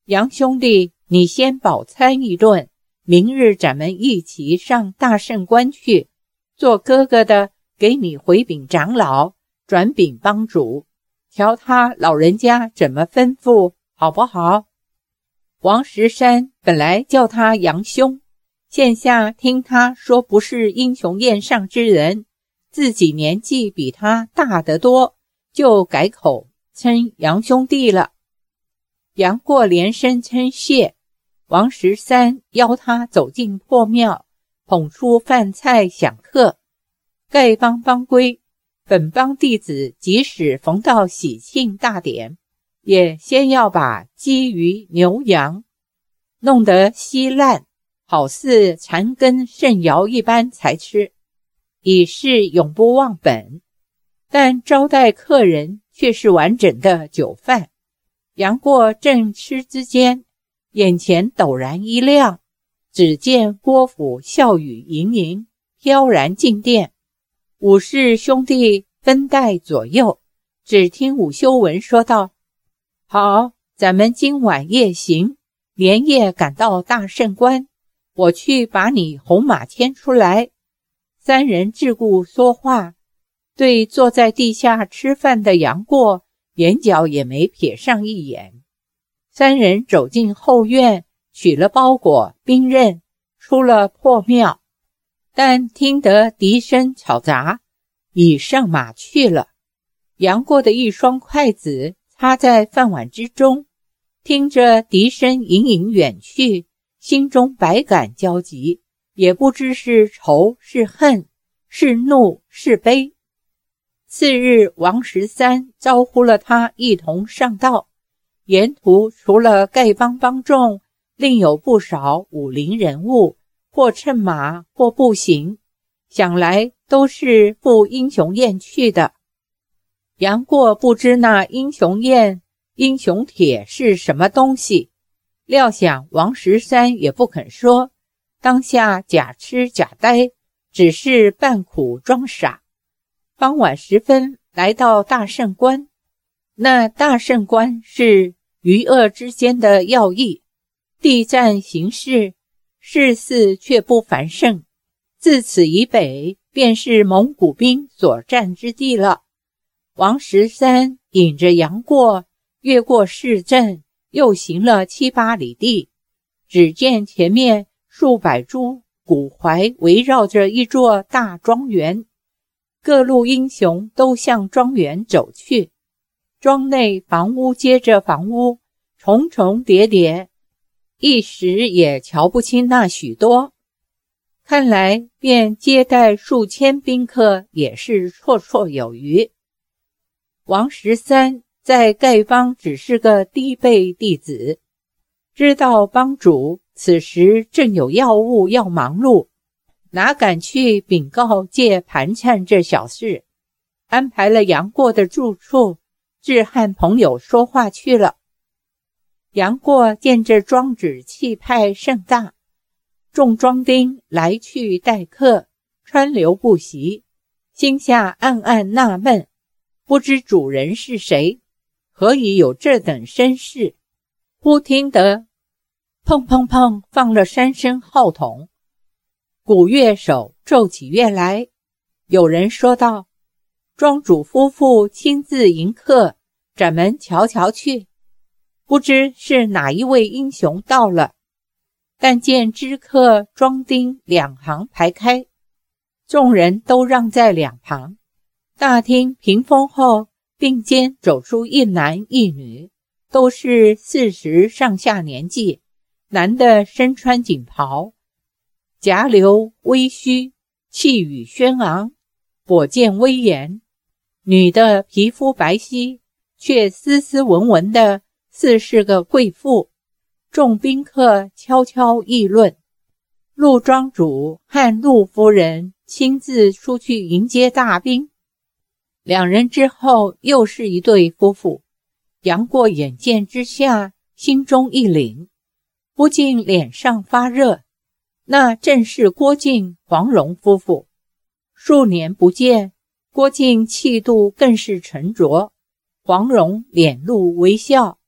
杨兄弟，你先饱餐一顿，明日咱们一起上大圣关去，做哥哥的给你回禀长老，转禀帮主，瞧他老人家怎么吩咐，好不好？王石山本来叫他杨兄，现下听他说不是英雄宴上之人，自己年纪比他大得多，就改口称杨兄弟了。杨过连声称谢，王石山邀他走进破庙，捧出饭菜享客。丐帮帮规，本帮弟子即使逢到喜庆大典，也先要把鸡鱼牛羊弄得稀烂，好似残羹剩肴一般才吃，以示永不忘本。但招待客人却是完整的酒饭。杨过正吃之间，眼前陡然一亮，只见郭府笑语盈盈，飘然进殿。武士兄弟分带左右，只听武修文说道：好，咱们今晚夜行，连夜赶到大圣关，我去把你红马牵出来。三人自顾说话，对坐在地下吃饭的杨过眼角也没瞥上一眼。三人走进后院，取了包裹兵刃，出了破庙，但听得笛声吵杂，已上马去了。杨过的一双筷子插在饭碗之中，听着笛声隐隐远去，心中百感交集，也不知是愁是恨，是怒是悲。次日，王十三招呼了他一同上道，沿途除了丐帮帮众，另有不少武林人物，或乘马或步行，想来都是赴英雄宴去的。杨过不知那英雄宴、英雄帖是什么东西，料想王十三也不肯说，当下假痴假呆，只是扮苦装傻。傍晚时分来到大圣关，那大圣关是余恶之间的要义，地战形势，势似却不繁盛，自此以北便是蒙古兵所占之地了。王十三引着杨过越过市镇，又行了7、8里地，只见前面数百株古槐围绕着一座大庄园，各路英雄都向庄园走去。庄内房屋接着房屋，重重叠叠，一时也瞧不清那许多，看来便接待数千宾客也是绰绰有余。王十三在丐帮只是个低辈弟子，知道帮主此时正有要务要忙碌，哪敢去禀告借盘缠这小事，安排了杨过的住处，自和朋友说话去了。杨过见这庄子气派盛大，众庄丁来去待客，川流不息，心下暗暗纳闷，不知主人是谁，何以有这等身世。忽听得砰砰砰放了3声号筒，鼓乐手奏起乐来。有人说道：庄主夫妇亲自迎客，咱们瞧瞧去。不知是哪一位英雄到了，但见知客庄丁2行排开，众人都让在两旁。大厅屏风后，并肩走出一男一女，都是40上下年纪，男的身穿锦袍，颊留微须，气宇轩昂，跛健威严；女的皮肤白皙，却斯斯文文的，似是个贵妇。众宾客悄悄议论，陆庄主和陆夫人亲自出去迎接大宾。2人之后又是一对夫妇，杨过眼见之下，心中一凛，不禁脸上发热。那正是郭靖、黄蓉夫妇。数年不见，郭靖气度更是沉着，黄蓉脸露微笑，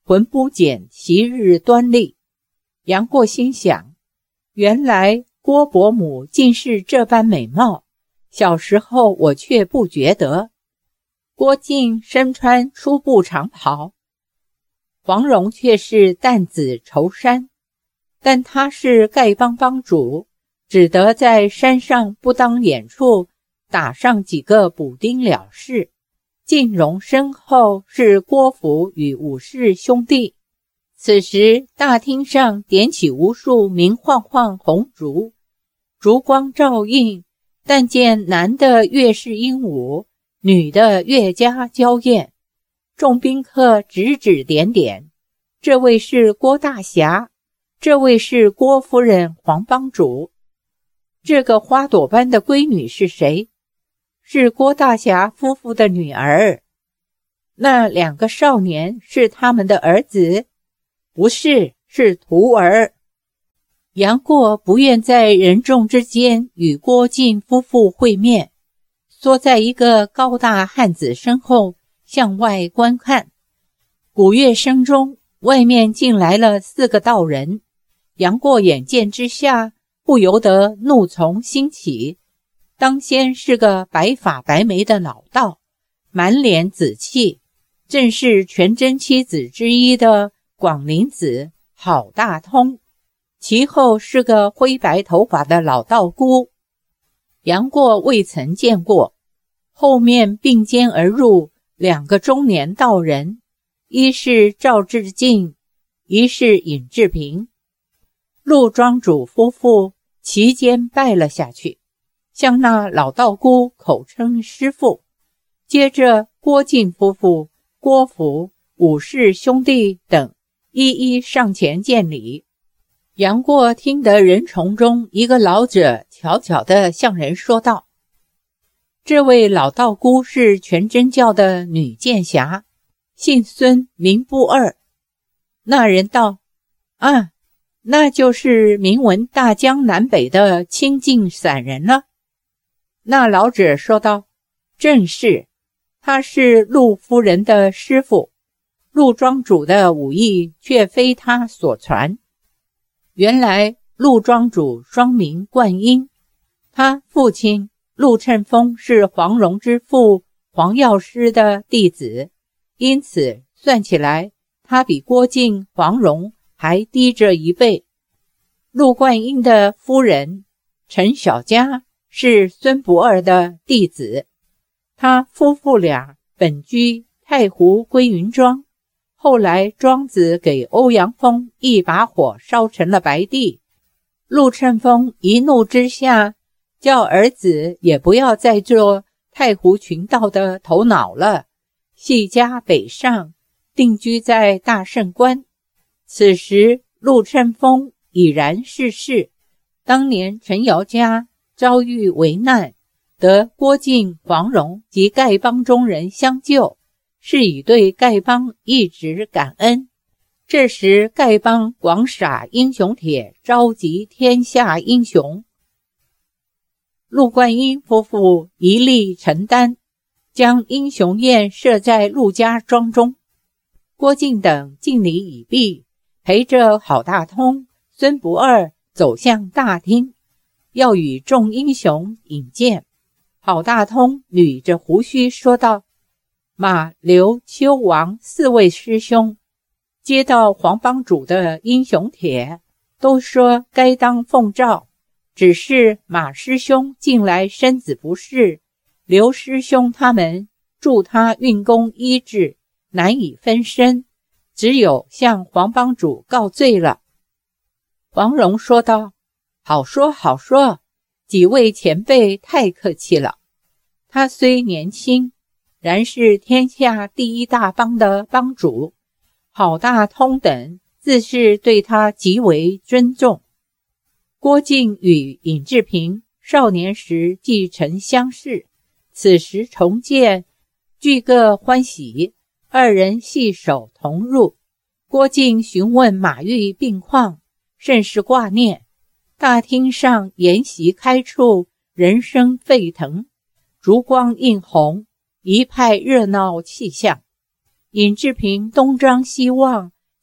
浑不减其日端丽。杨过心想，原来郭伯母竟是这般美貌，小时候我却不觉得。郭靖身穿粗布长袍，黄蓉却是淡紫绸衫，但他是丐帮帮主，只得在山上不当眼处打上几个补丁了事。靖容身后是郭芙与武氏兄弟。此时大厅上点起无数明晃晃红烛，烛光照映，但见男的越是英武，女的越加娇艳。众宾客指指点点，这位是郭大侠，这位是郭夫人黄帮主。这个花朵般的闺女是谁？是郭大侠夫妇的女儿。那两个少年是他们的儿子？不是，是徒儿。杨过不愿在人众之间与郭靖夫妇会面，缩在一个高大汉子身后向外观看。鼓乐声中，外面进来了4个道人。杨过眼见之下，不由得怒从心起。当先是个白发白眉的老道，满脸紫气，正是全真七子之一的广陵子郝大通。其后是个灰白头发的老道姑，杨过未曾见过。后面并肩而入2个中年道人，一是赵志敬，一是尹志平。陆庄主夫妇齐肩拜了下去，向那老道姑口称师父。接着郭靖夫妇、郭芙、武氏兄弟等一一上前见礼。杨过听得人丛中一个老者悄悄地向人说道：这位老道姑是全真教的女剑侠，姓孙名不二。那人道：啊，那就是名闻大江南北的清净散人了。那老者说道：正是，他是陆夫人的师傅，陆庄主的武艺却非他所传。原来陆庄主双名冠英，他父亲陆乘风是黄蓉之父黄药师的弟子，因此算起来他比郭靖、黄蓉还低着1辈。陆冠英的夫人陈小佳是孙不二的弟子，他夫妇俩本居太湖归云庄，后来庄子给欧阳锋一把火烧成了白地，陆乘风一怒之下，叫儿子也不要再做太湖群盗的头脑了，系家北上，定居在大胜关。此时陆乘风已然逝世。当年陈瑶家遭遇危难，得郭靖、黄蓉及丐帮中人相救，是以对丐帮一直感恩。这时丐帮广撒英雄帖，召集天下英雄。陆冠英夫妇一力承担，将英雄宴设在陆家庄中。郭靖等敬礼已毕，陪着郝大通、孙不二走向大厅，要与众英雄引荐。郝大通捋着胡须说道：马、刘、邱、王4位师兄接到黄帮主的英雄帖，都说该当奉诏，只是马师兄近来身子不适，刘师兄他们助他运功医治，难以分身，只有向黄帮主告罪了。黄蓉说道：好说好说，几位前辈太客气了。他虽年轻，然是天下第一大帮的帮主，郝大通等自是对他极为尊重。郭靖与尹志平少年时既曾相识，此时重见，俱各欢喜，二人携手同入。郭靖询问马玉病况，甚是挂念。大厅上筵席开处，人声沸腾，烛光映红，一派热闹气象。尹志平东张西望，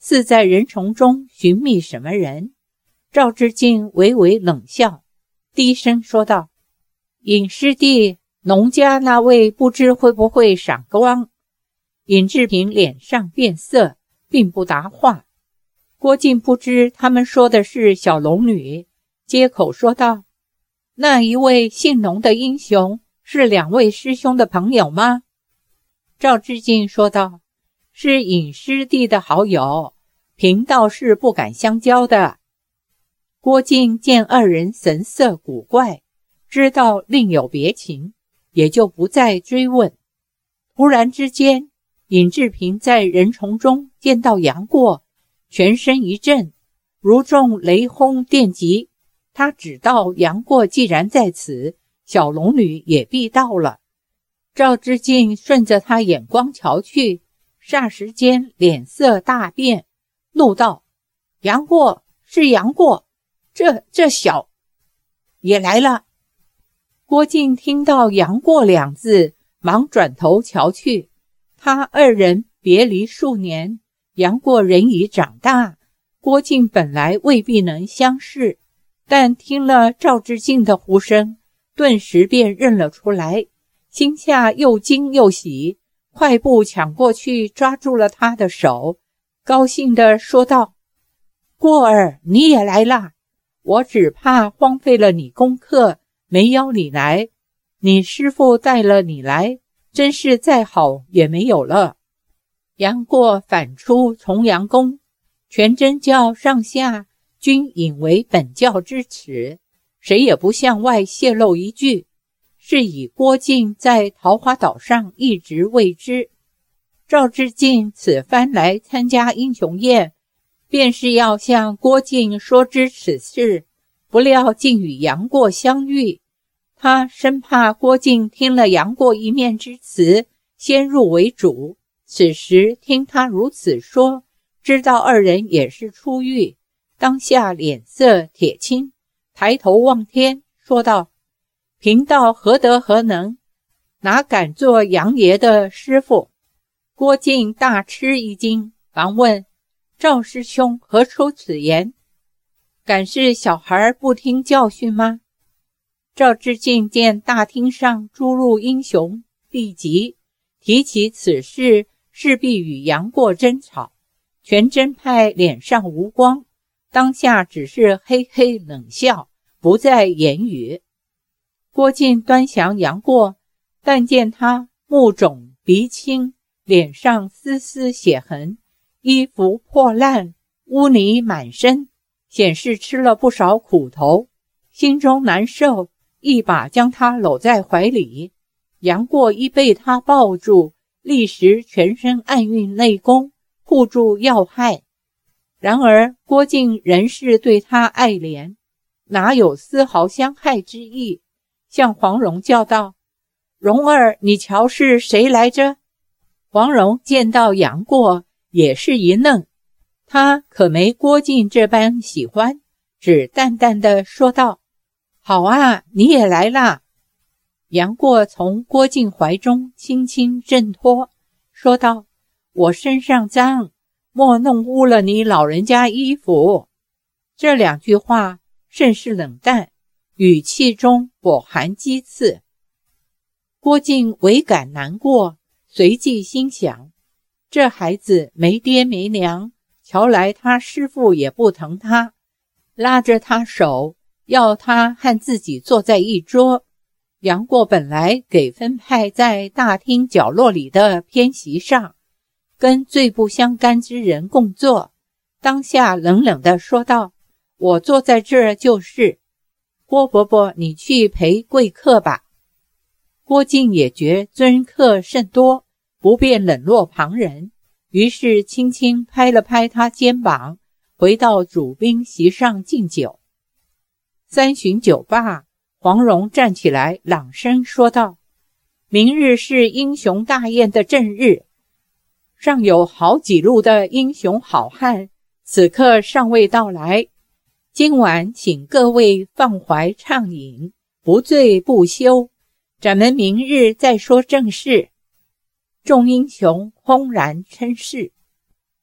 似在人丛中寻觅什么人。赵之敬微微冷笑，低声说道：尹师弟，农家那位不知会不会赏光？尹志平脸上变色，并不答话。郭靖不知他们说的是小龙女，接口说道：那一位姓农的英雄是两位师兄的朋友吗？赵之敬说道：是尹师弟的好友，贫道是不敢相交的。郭靖见二人神色古怪，知道另有别情，也就不再追问。突然之间，尹志平在人丛中见到杨过，全身一震，如中雷轰电击。他只道杨过既然在此，小龙女也必到了。赵之敬顺着他眼光瞧去，霎时间脸色大变，怒道：杨过，是杨过，这小也来了。郭靖听到杨过两字，忙转头瞧去，他二人别离数年，杨过人已长大，郭靖本来未必能相识，但听了赵之敬的呼声，顿时便认了出来，心下又惊又喜，快步抢过去抓住了他的手，高兴地说道：过儿，你也来啦！我只怕荒废了你功课，没邀你来，你师父带了你来，真是再好也没有了。杨过返出重阳宫，全真教上下均引为本教之耻，谁也不向外泄露一句，是以郭靖在桃花岛上一直未知。赵之敬此番来参加英雄宴，便是要向郭靖说知此事，不料竟与杨过相遇。他生怕郭靖听了杨过一面之词，先入为主，此时听他如此说，知道二人也是初遇，当下脸色铁青，抬头望天，说道：贫道何德何能，哪敢做杨爷的师傅？郭靖大吃一惊，忙问：赵师兄何出此言？敢是小孩不听教训吗？赵之敬见大厅上诸路英雄毕集，提起此事势必与杨过争吵，全真派脸上无光，当下只是嘿嘿冷笑，不再言语。郭靖端详杨过，但见他目肿鼻青，脸上丝丝血痕，衣服破烂，污泥满身，显示吃了不少苦头，心中难受，一把将他搂在怀里。杨过一被他抱住，立时全身暗运内功，护住要害。然而郭靖仍是对他爱怜，哪有丝毫相害之意，向黄蓉叫道：蓉儿，你瞧是谁来着？黄蓉见到杨过也是一愣，他可没郭靖这般喜欢，只淡淡地说道：好啊，你也来啦。杨过从郭靖怀中轻轻挣脱，说道：我身上脏，莫弄污了你老人家衣服。这两句话甚是冷淡，语气中饱含讥刺。郭靖唯感难过，随即心想，这孩子没爹没娘，瞧来他师父也不疼他，拉着他手，要他和自己坐在一桌。杨过本来给分派在大厅角落里的偏席上，跟最不相干之人共坐，当下冷冷地说道：我坐在这儿就是，郭伯伯你去陪贵客吧。郭靖也觉尊客甚多，不便冷落旁人，于是轻轻拍了拍他肩膀，回到主宾席上敬酒。三巡酒罢，黄蓉站起来朗声说道：明日是英雄大宴的正日，尚有好几路的英雄好汉此刻尚未到来，今晚请各位放怀畅饮，不醉不休，咱们明日再说正事。众英雄轰然称是。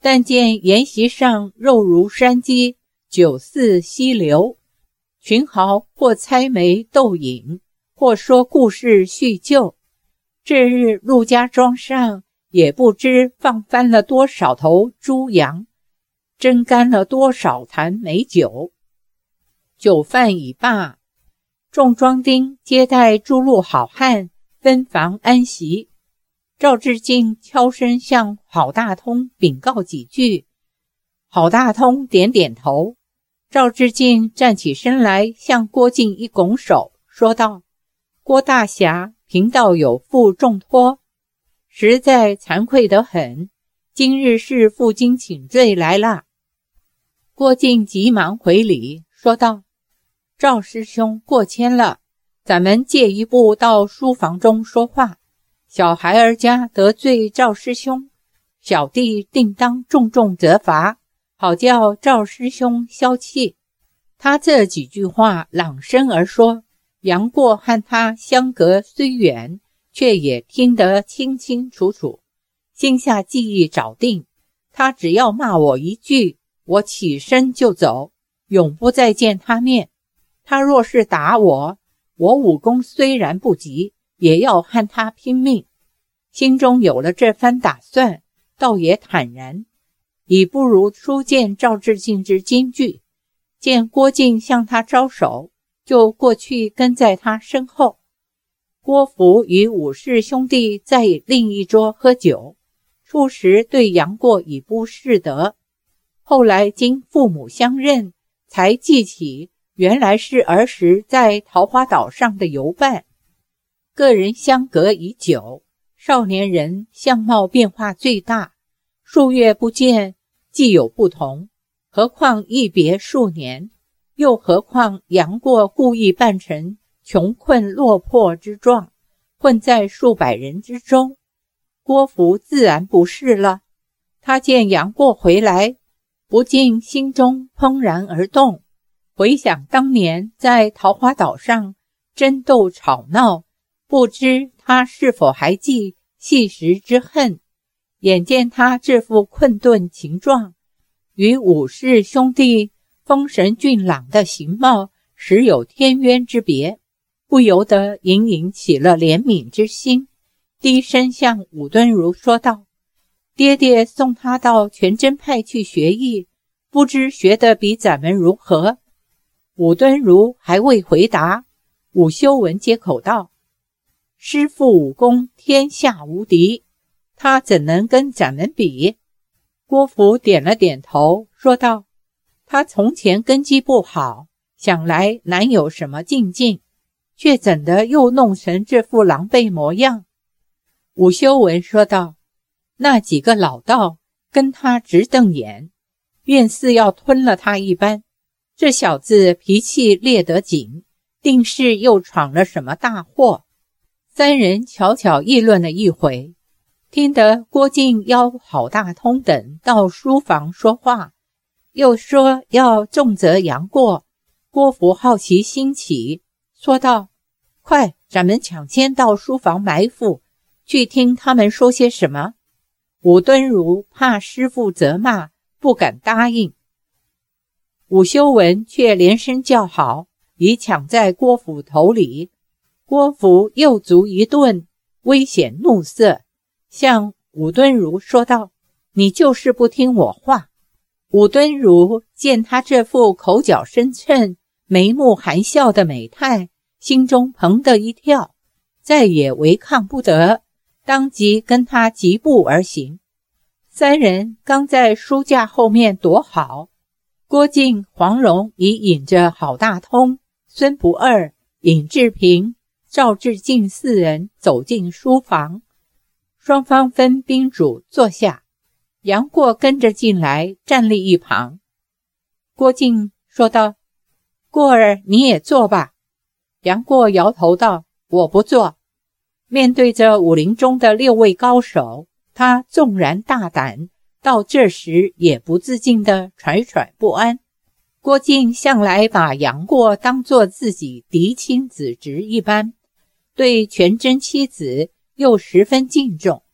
但见筵席上肉如山鸡，酒似溪流，群豪或猜眉斗饮，或说故事叙旧。这日陆家庄上也不知放翻了多少头猪羊，斟干了多少坛美酒。酒饭已罢，众庄丁接待诸路好汉，分房安席。赵志敬悄声向郝大通禀告几句，郝大通点点头。赵志敬站起身来，向郭靖一拱手，说道：郭大侠贫道有负重托，实在惭愧得很，今日是负荆请罪来了。郭靖急忙回礼，说道：赵师兄过谦了，咱们借一步到书房中说话。小孩儿家得罪赵师兄，小弟定当重重责罚，好叫赵师兄消气。他这几句话朗声而说，杨过和他相隔虽远，却也听得清清楚楚，心下记忆找定。他只要骂我一句，我起身就走，永不再见他面。他若是打我，我武功虽然不及，也要和他拼命。心中有了这番打算，倒也坦然，已不如初见赵志敬之惊惧。见郭靖向他招手，就过去跟在他身后。郭芙与武氏兄弟在另一桌喝酒，初时对杨过已不识得，后来经父母相认，才记起原来是儿时在桃花岛上的游伴。个人相隔已久，少年人相貌变化最大，数月不见，既有不同，何况一别数年，又何况杨过故意扮成穷困落魄之状，混在数百人之中，郭芙自然不是了。他见杨过回来，不禁心中怦然而动，回想当年在桃花岛上争斗吵闹，不知他是否还记昔时之恨。眼见他这副困顿情状，与武氏兄弟风神俊朗的形貌实有天渊之别，不由得隐隐起了怜悯之心，低声向武敦儒说道：爹爹送他到全真派去学艺，不知学得比咱们如何？武敦儒还未回答，武修文接口道：师父武功天下无敌，他怎能跟咱们比？郭芙点了点头，说道：他从前根基不好，想来难有什么进境，却怎的又弄成这副狼狈模样？武修文说道：那几个老道跟他直瞪眼，便似要吞了他一般。这小子脾气烈得紧，定是又闯了什么大祸。三人悄悄议论了一回，听得郭靖邀郝大通等到书房说话，又说要重责杨过。郭芙好奇心起，说道：快，咱们抢先到书房埋伏，去听他们说些什么。武敦儒怕师父责骂，不敢答应。武修文却连声叫好，已抢在郭芙头里。郭芙右足一顿，危险怒色，向武敦儒说道：你就是不听我话。武敦儒见他这副口角深称、眉目含笑的美态，心中砰的一跳，再也违抗不得，当即跟他疾步而行。三人刚在书架后面躲好，郭靖、黄蓉已引着郝大通、孙不二、尹志平、赵志敬四人走进书房，双方分宾主坐下，杨过跟着进来，站立一旁。郭靖说道：过儿你也坐吧。杨过摇头道：我不坐。面对着武林中的6位高手，他纵然大胆，到这时也不自禁地惴惴不安。郭靖向来把杨过当作自己嫡亲子侄一般，对全真妻子又十分敬重，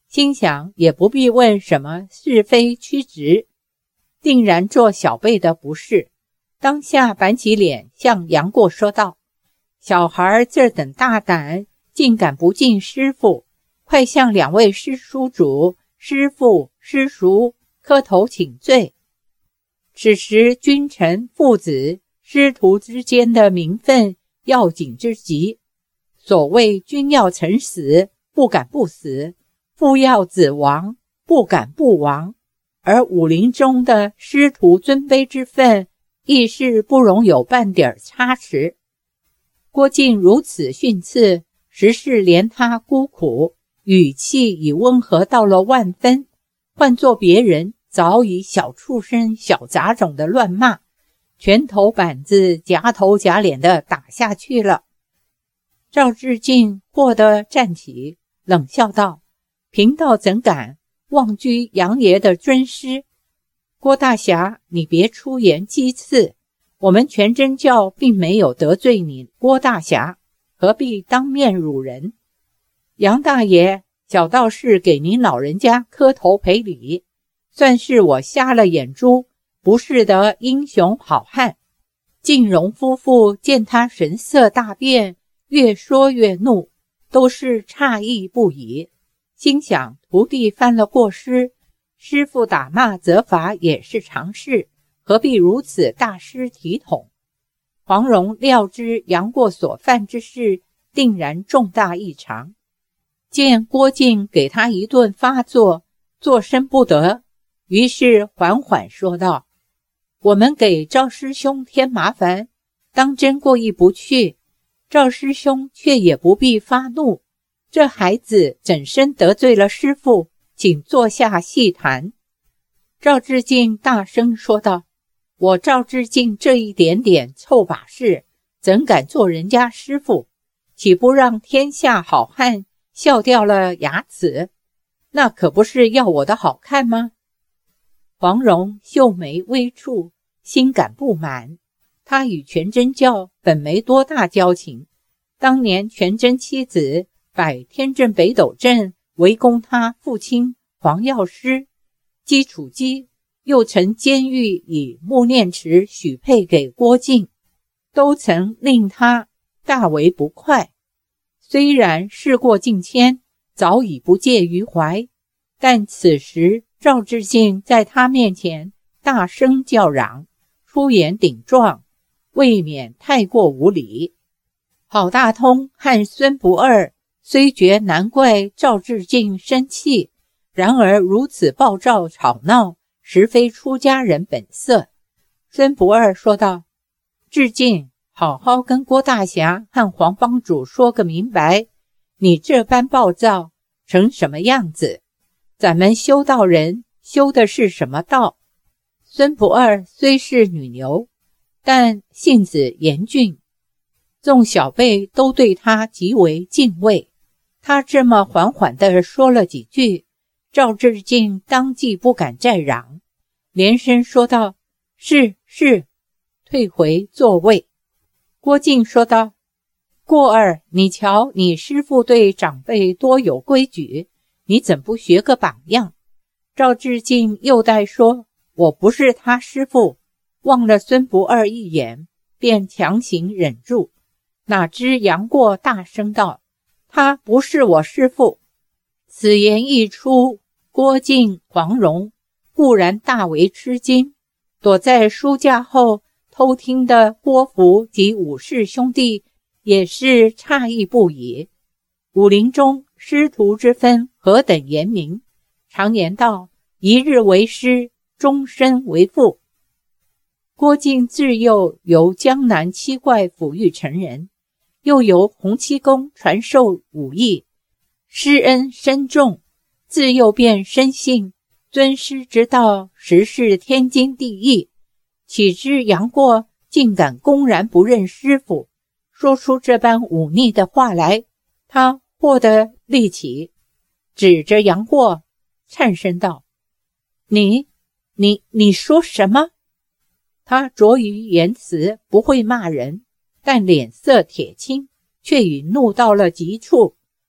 心想也不必问什么是非曲直，定然做小辈的不是，当下板起脸向杨过说道：小孩这等大胆，竟敢不敬师父，快向两位师叔主、师父、师叔磕头请罪。此时君臣父子师徒之间的名分要紧之极，所谓君要臣死，不敢不死，父要子亡，不敢不亡，而武林中的师徒尊卑之分亦是不容有半点差池。郭靖如此训斥，实是怜他孤苦，语气已温和到了万分，换做别人早已小畜生小杂种的乱骂，拳头板子夹头夹脸的打下去了。赵志敬霍地站起，冷笑道：贫道怎敢妄居杨爷的尊师？郭大侠，你别出言讥刺，我们全真教并没有得罪你郭大侠，何必当面辱人？杨大爷，小道士给您老人家磕头赔礼，算是我瞎了眼珠，不是的英雄好汉。靖荣夫妇见他神色大变，越说越怒，都是诧异不已，心想徒弟犯了过失，师父打骂责罚也是常事，何必如此大失体统？黄蓉料知杨过所犯之事定然重大异常，见郭靖给他一顿发作，作声不得，于是缓缓说道：我们给赵师兄添麻烦，当真过意不去，赵师兄却也不必发怒，这孩子怎生得罪了师父，请坐下细谈。赵志敬大声说道：我赵志敬这一点点臭把式，怎敢做人家师父？岂不让天下好汉笑掉了牙齿？那可不是要我的好看吗？黄蓉秀眉微蹙，心感不满。他与全真教本没多大交情，当年全真妻子摆天正北斗阵围攻他父亲黄药师，基础基又曾监狱以穆念慈许配给郭靖，都曾令他大为不快。虽然事过境迁，早已不介于怀，但此时赵志敬在他面前大声叫嚷，出言顶撞，未免太过无礼。郝大通和孙不二虽觉难怪赵志敬生气，然而如此暴躁吵闹，实非出家人本色。孙不二说道：志敬，好好跟郭大侠和黄帮主说个明白，你这般暴躁成什么样子？咱们修道人修的是什么道？孙不二虽是女牛，但性子严峻，众小辈都对他极为敬畏。他这么缓缓地说了几句，赵志敬当即不敢再嚷，连声说道：是，退回座位。郭靖说道：过儿，你瞧你师父对长辈多有规矩，你怎不学个榜样？赵志敬又带说：我不是他师父，望了孙不二一眼，便强行忍住。哪知杨过大声道：他不是我师父。此言一出，郭靖、黄蓉固然大为吃惊，躲在书架后偷听的郭芙及武氏兄弟也是诧异不已。武林中师徒之分何等严明，常言道：一日为师，终身为父。郭靖自幼由江南七怪抚育成人，又由洪七公传授武艺，师恩深重，自幼便深信尊师之道实是天经地义，岂知杨过竟敢公然不认师父，说出这般忤逆的话来。他霍地立起，指着杨过颤声道：你说什么？他拙于言辞，不会骂人，但脸色铁青，却已怒到了极处。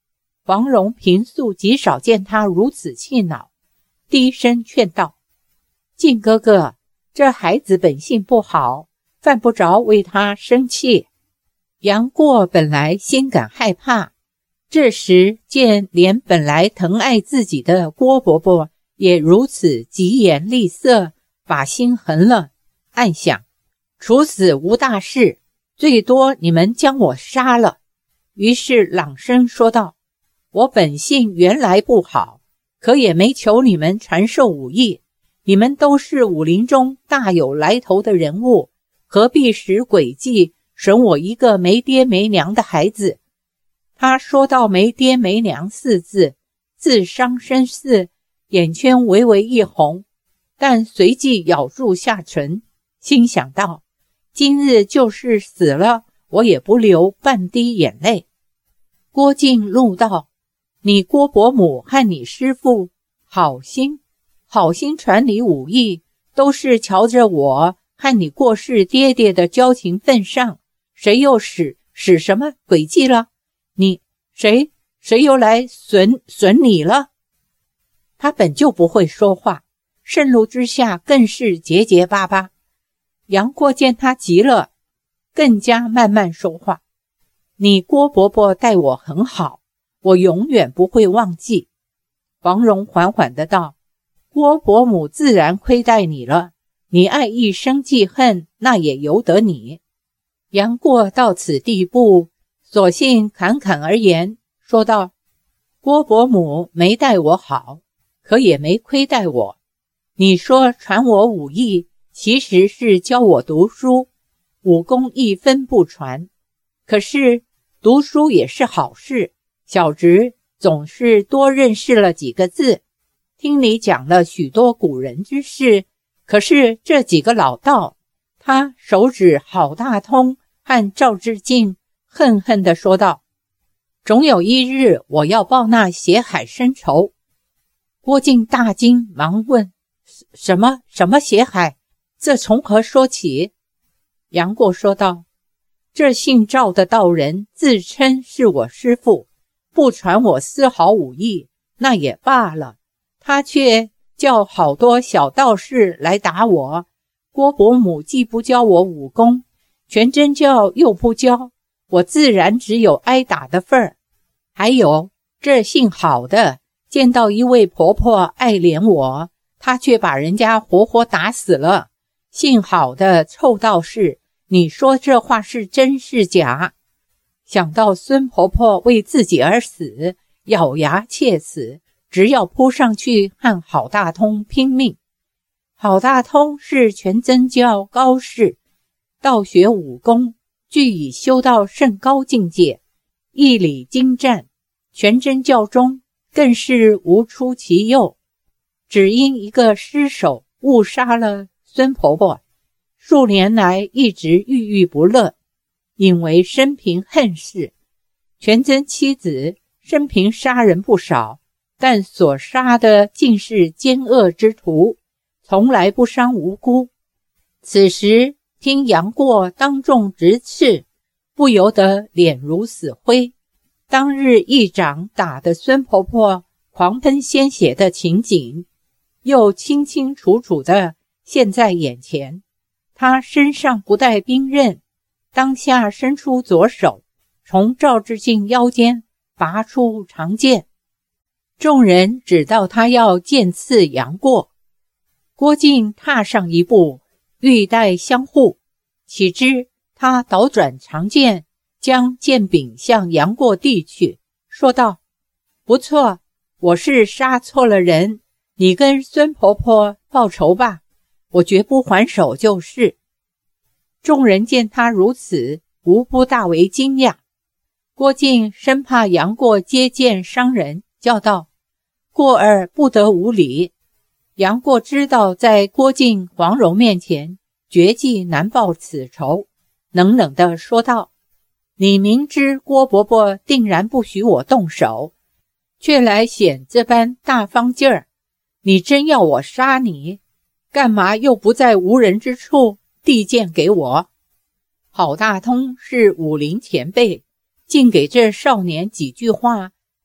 黄蓉平素极少见他如此气恼，低声劝道：靖哥哥，这孩子本性不好，犯不着为他生气。杨过本来心感害怕，这时见连本来疼爱自己的郭伯伯也如此疾言厉色，把心横了，暗想处死无大事，最多你们将我杀了。于是朗声说道：我本性原来不好，可也没求你们传授武艺，你们都是武林中大有来头的人物，何必使诡计损我一个没爹没娘的孩子。他说到没爹没娘四字，自伤身似，眼圈微微一红，但随即咬住下唇，心想到今日就是死了，我也不流半滴眼泪。郭靖怒道：你郭伯母和你师父好心传你武艺，都是瞧着我和你过世爹爹的交情份上，谁又使什么诡计了？你谁又来损你了？他本就不会说话，盛怒之下更是结结巴巴。杨过见他急了，更加慢慢说话：你郭伯伯待我很好，我永远不会忘记。黄蓉缓缓的道：郭伯母自然亏待你了，你爱一生记恨，那也由得你。杨过到此地步，索性侃侃而言，说道：郭伯母没待我好，可也没亏待我。你说传我武艺，其实是教我读书，武功一分不传。可是读书也是好事，小侄总是多认识了几个字，听你讲了许多古人之事。可是这几个老道，他手指郝大通和赵志敬，恨恨地说道：总有一日我要报那血海深仇。郭靖大惊，忙问：什么血海？这从何说起？杨过说道：这姓赵的道人自称是我师父，不传我丝毫武艺，那也罢了，他却叫好多小道士来打我。郭伯母既不教我武功，全真教又不教，我自然只有挨打的份儿。还有这姓郝的，见到一位婆婆爱怜我，他却把人家活活打死了。姓郝的臭道士，你说这话是真是假？想到孙婆婆为自己而死，咬牙切齿，只要扑上去和郝大通拼命。郝大通是全真教高士，道学武功俱已修到甚高境界，义理精湛，全真教中更是无出其右。只因一个失手误杀了孙婆婆，数年来一直郁郁不乐，引为生平恨事。全真妻子生平杀人不少，但所杀的尽是奸恶之徒，从来不伤无辜。此时听杨过当众直斥，不由得脸如死灰。当日一掌打得孙婆婆狂喷鲜血的情景，又清清楚楚地现在眼前。他身上不带兵刃，当下伸出左手，从赵志敬腰间拔出长剑。众人只道他要剑刺杨过。郭靖踏上一步，欲待相护，岂知他倒转长剑，将剑柄向杨过递去，说道：不错，我是杀错了人，你跟孙婆婆报仇吧，我绝不还手就是。众人见他如此，无不大为惊讶。郭靖生怕杨过接剑伤人，叫道：过儿不得无礼。杨过知道在郭靖、黄蓉面前绝技难报此仇，冷冷地说道：你明知郭伯伯定然不许我动手，却来显这般大方劲儿，你真要我杀你，干嘛又不在无人之处递剑给我？郝大通是武林前辈，竟给这少年几句话，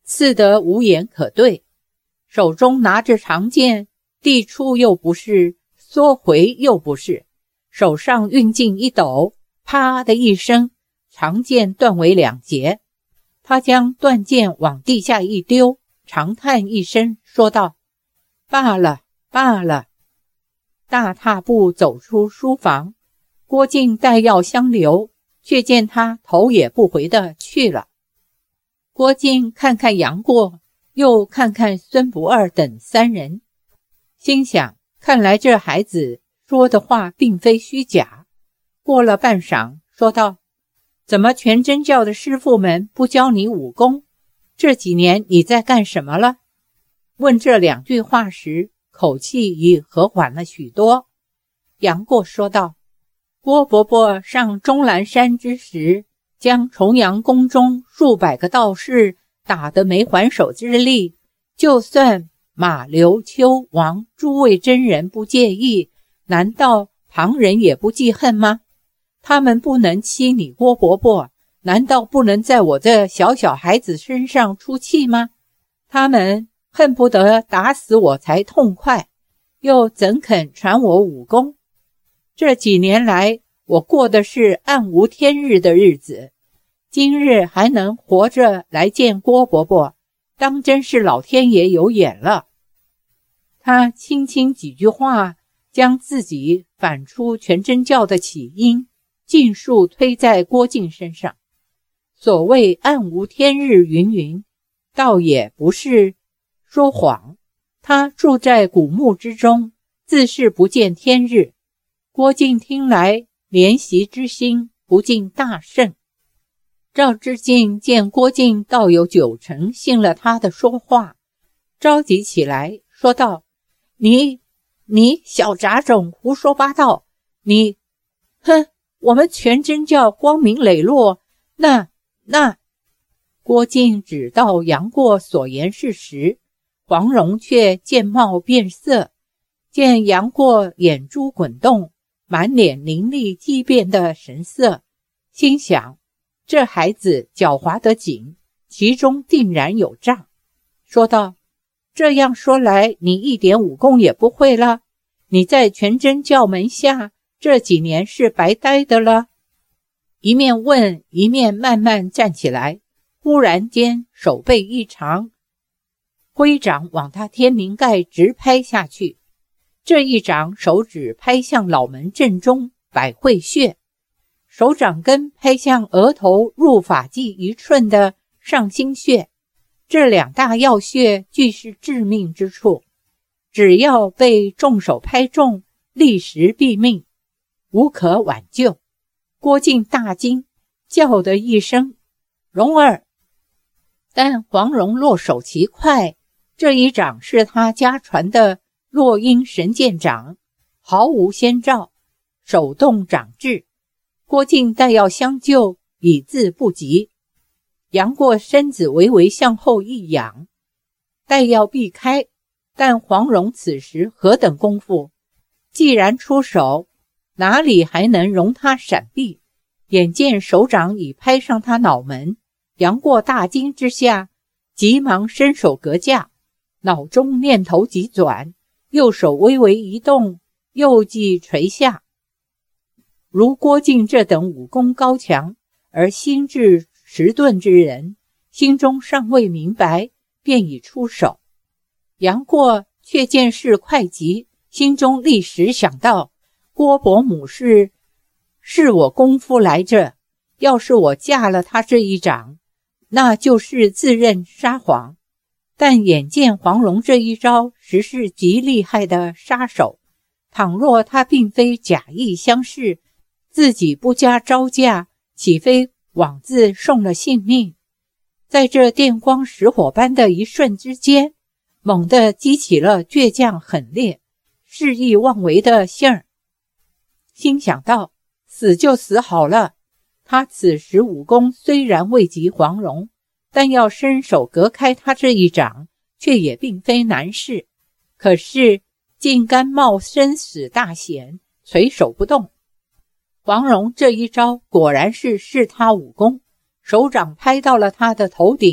刺得无言可对，手中拿着长剑，递出又不是，缩回又不是，手上运劲一抖，啪的一声，长剑断为两截。他将断剑往地下一丢，长叹一声，说道：罢了，罢了。大踏步走出书房，郭靖待要相留，却见他头也不回地去了。郭靖看看杨过，又看看孙不二等三人，心想看来这孩子说的话并非虚假。过了半晌，说道：怎么全真教的师傅们不教你武功？这几年你在干什么了？问这两句话时，口气已和缓了许多。杨过说道：郭伯伯上终南山之时，将重阳宫中数百个道士打得没还手之力，就算马刘丘王诸位真人不介意，难道旁人也不记恨吗？他们不能欺你郭伯伯，难道不能在我这小小孩子身上出气吗？他们恨不得打死我才痛快，又怎肯传我武功？这几年来，我过的是暗无天日的日子，今日还能活着来见郭伯伯，当真是老天爷有眼了。他轻轻几句话，将自己反出全真教的起因尽数推在郭靖身上。所谓暗无天日云云，倒也不是说谎。他住在古墓之中，自是不见天日。郭靖听来，怜惜之心不禁大盛。赵之敬见郭靖倒有90%信了他的说话，着急起来，说道：你小杂种胡说八道，你哼，我们全真教光明磊落，那郭靖只道杨过所言是实，黄蓉却见貌变色，见杨过眼珠滚动，满脸凌厉激变的神色，心想这孩子狡猾得紧，其中定然有诈，说道：这样说来，你一点武功也不会了，你在全真教门下这几年是白待的了。一面问，一面慢慢站起来，忽然间手背一长，挥掌往他天灵盖直拍下去。这一掌手指拍向脑门正中百会穴，手掌根拍向额头入发际一寸的上心穴。这两大要穴俱是致命之处，只要被重手拍中，立时毙命，无可挽救。郭靖大惊，叫得一声：蓉儿！但黄蓉落手奇快，这一掌是他家传的落阴神剑掌，毫无先兆，手动掌至。郭靖待要相救，已自不及。杨过身子微微向后一仰，待要避开，但黄蓉此时何等功夫，既然出手，哪里还能容他闪避？眼见手掌已拍上他脑门，杨过大惊之下，急忙伸手隔架，脑中念头急转，右手微微一动，右计垂下。如郭靖这等武功高强而心智迟钝之人，心中尚未明白，便已出手。杨过却见势快急，心中立时想到，郭伯母是我功夫来着，要是我架了他这一掌，那就是自认撒谎。但眼见黄蓉这一招实是极厉害的杀手，倘若他并非假意相视，自己不加招架，岂非枉自送了性命？在这电光石火般的一瞬之间，猛地激起了倔强狠烈、肆意妄为的性儿。心想到，死就死好了。他此时武功虽然未及黄蓉，但要伸手隔开他这一掌，却也并非难事。可是竟甘冒生死大险，垂手不动。黄蓉这一招果然是试他武功，手掌拍到了他的头顶，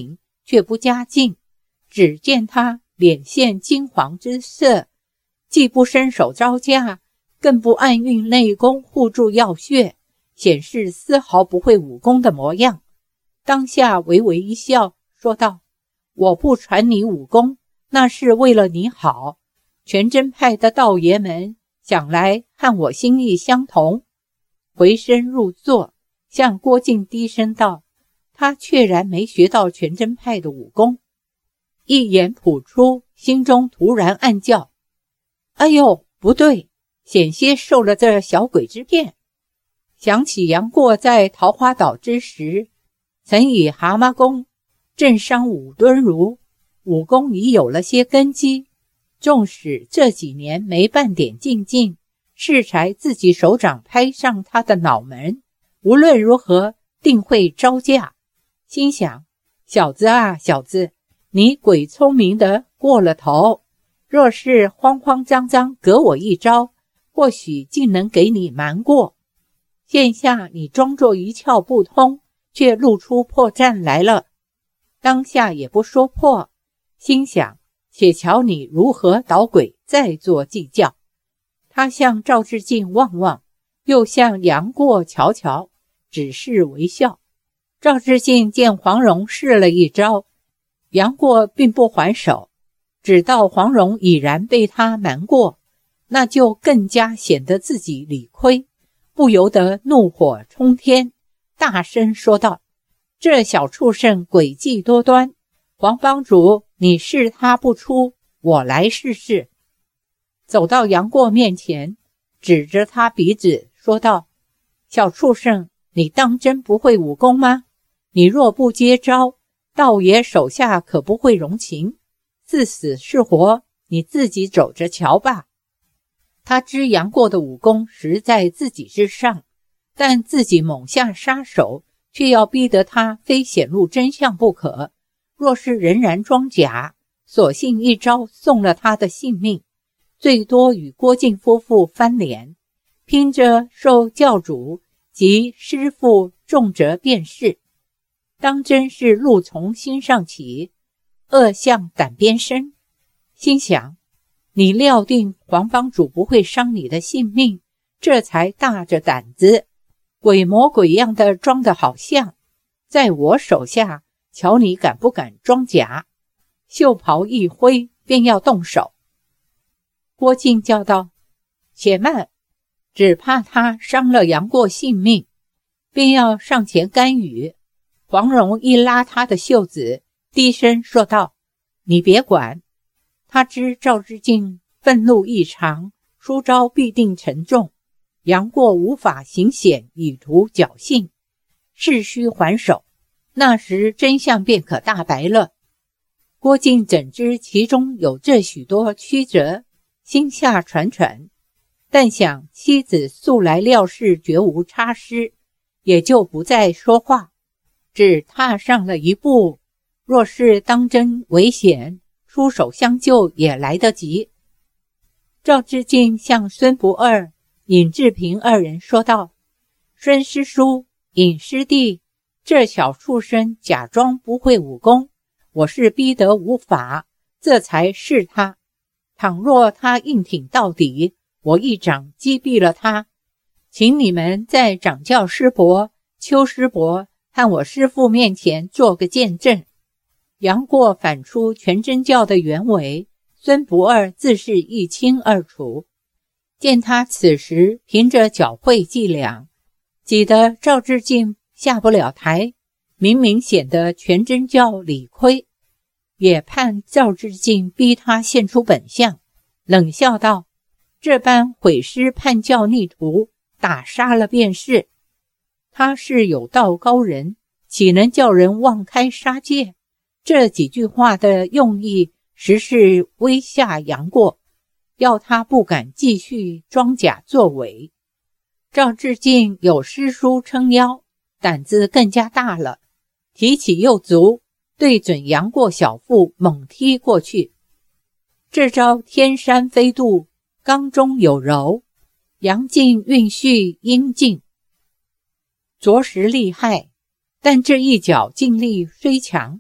却不加劲，只见他脸现金黄之色，既不伸手招架，更不按运内功护住要穴，显示丝毫不会武功的模样。当下微微一笑，说道：我不传你武功，那是为了你好。全真派的道爷们想来和我心意相同。回身入座，向郭靖低声道：他确然没学到全真派的武功。一言吐出，心中突然暗叫：哎呦，不对，险些受了这小鬼之骗。想起杨过在桃花岛之时，曾以蛤蟆功震伤武敦儒，武功已有了些根基，纵使这几年没半点进境，适才自己手掌拍上他的脑门，无论如何定会招架。心想：小子啊小子，你鬼聪明得过了头，若是慌慌张张隔我一招，或许竟能给你瞒过。现下你装作一窍不通，却露出破绽来了。当下也不说破，心想且瞧你如何捣鬼，再做计较。他向赵志敬望望，又向杨过瞧瞧，只是微笑。赵志敬见黄蓉试了一招，杨过并不还手，只道黄蓉已然被他瞒过，那就更加显得自己理亏，不由得怒火冲天，大声说道：这小畜生诡计多端，黄帮主你视他不出，我来试试。走到杨过面前，指着他鼻子说道：小畜生，你当真不会武功吗？你若不接招，道爷手下可不会容情，是死是活，你自己走着瞧吧。他知杨过的武功实在自己之上，但自己猛下杀手，却要逼得他非显露真相不可。若是仍然装假，索性一招送了他的性命，最多与郭靖夫妇翻脸，拼着受教主及师父重责便是。当真是怒从心上起，恶向胆边生。心想，你料定黄帮主不会伤你的性命，这才大着胆子，鬼模鬼样的装得好像，在我手下，瞧你敢不敢装假。袖袍一挥，便要动手。郭靖叫道：且慢，只怕他伤了杨过性命，便要上前干预。黄蓉一拉他的袖子，低声说道：你别管。他知赵志敬愤怒异常，出招必定沉重，杨过无法行险以图侥幸，势须还手，那时真相便可大白了。郭靖怎知其中有这许多曲折，心下喘喘，但想妻子素来料事绝无差失，也就不再说话，只踏上了一步，若是当真危险，出手相救也来得及。赵志敬向孙不二、尹志平二人说道：孙师叔、尹师弟，这小畜生假装不会武功，我是逼得无法，这才是他。倘若他硬挺到底，我一掌击毙了他，请你们在掌教师伯、邱师伯和我师父面前做个见证。杨过反出全真教的原委，孙不二自是一清二楚。见他此时凭着狡慧伎俩，挤得赵志敬下不了台，明明显得全真教理亏，也盼赵志敬逼他现出本相，冷笑道：这般毁师叛教逆徒，打杀了便是。他是有道高人，岂能叫人妄开杀戒？这几句话的用意实是威吓杨过，要他不敢继续装假作伪。赵志敬有师叔撑腰，胆子更加大了，提起右足，对准杨过小腹猛踢过去。这招天山飞渡，刚中有柔，阳劲运续阴劲，着实厉害。但这一脚劲力虽强，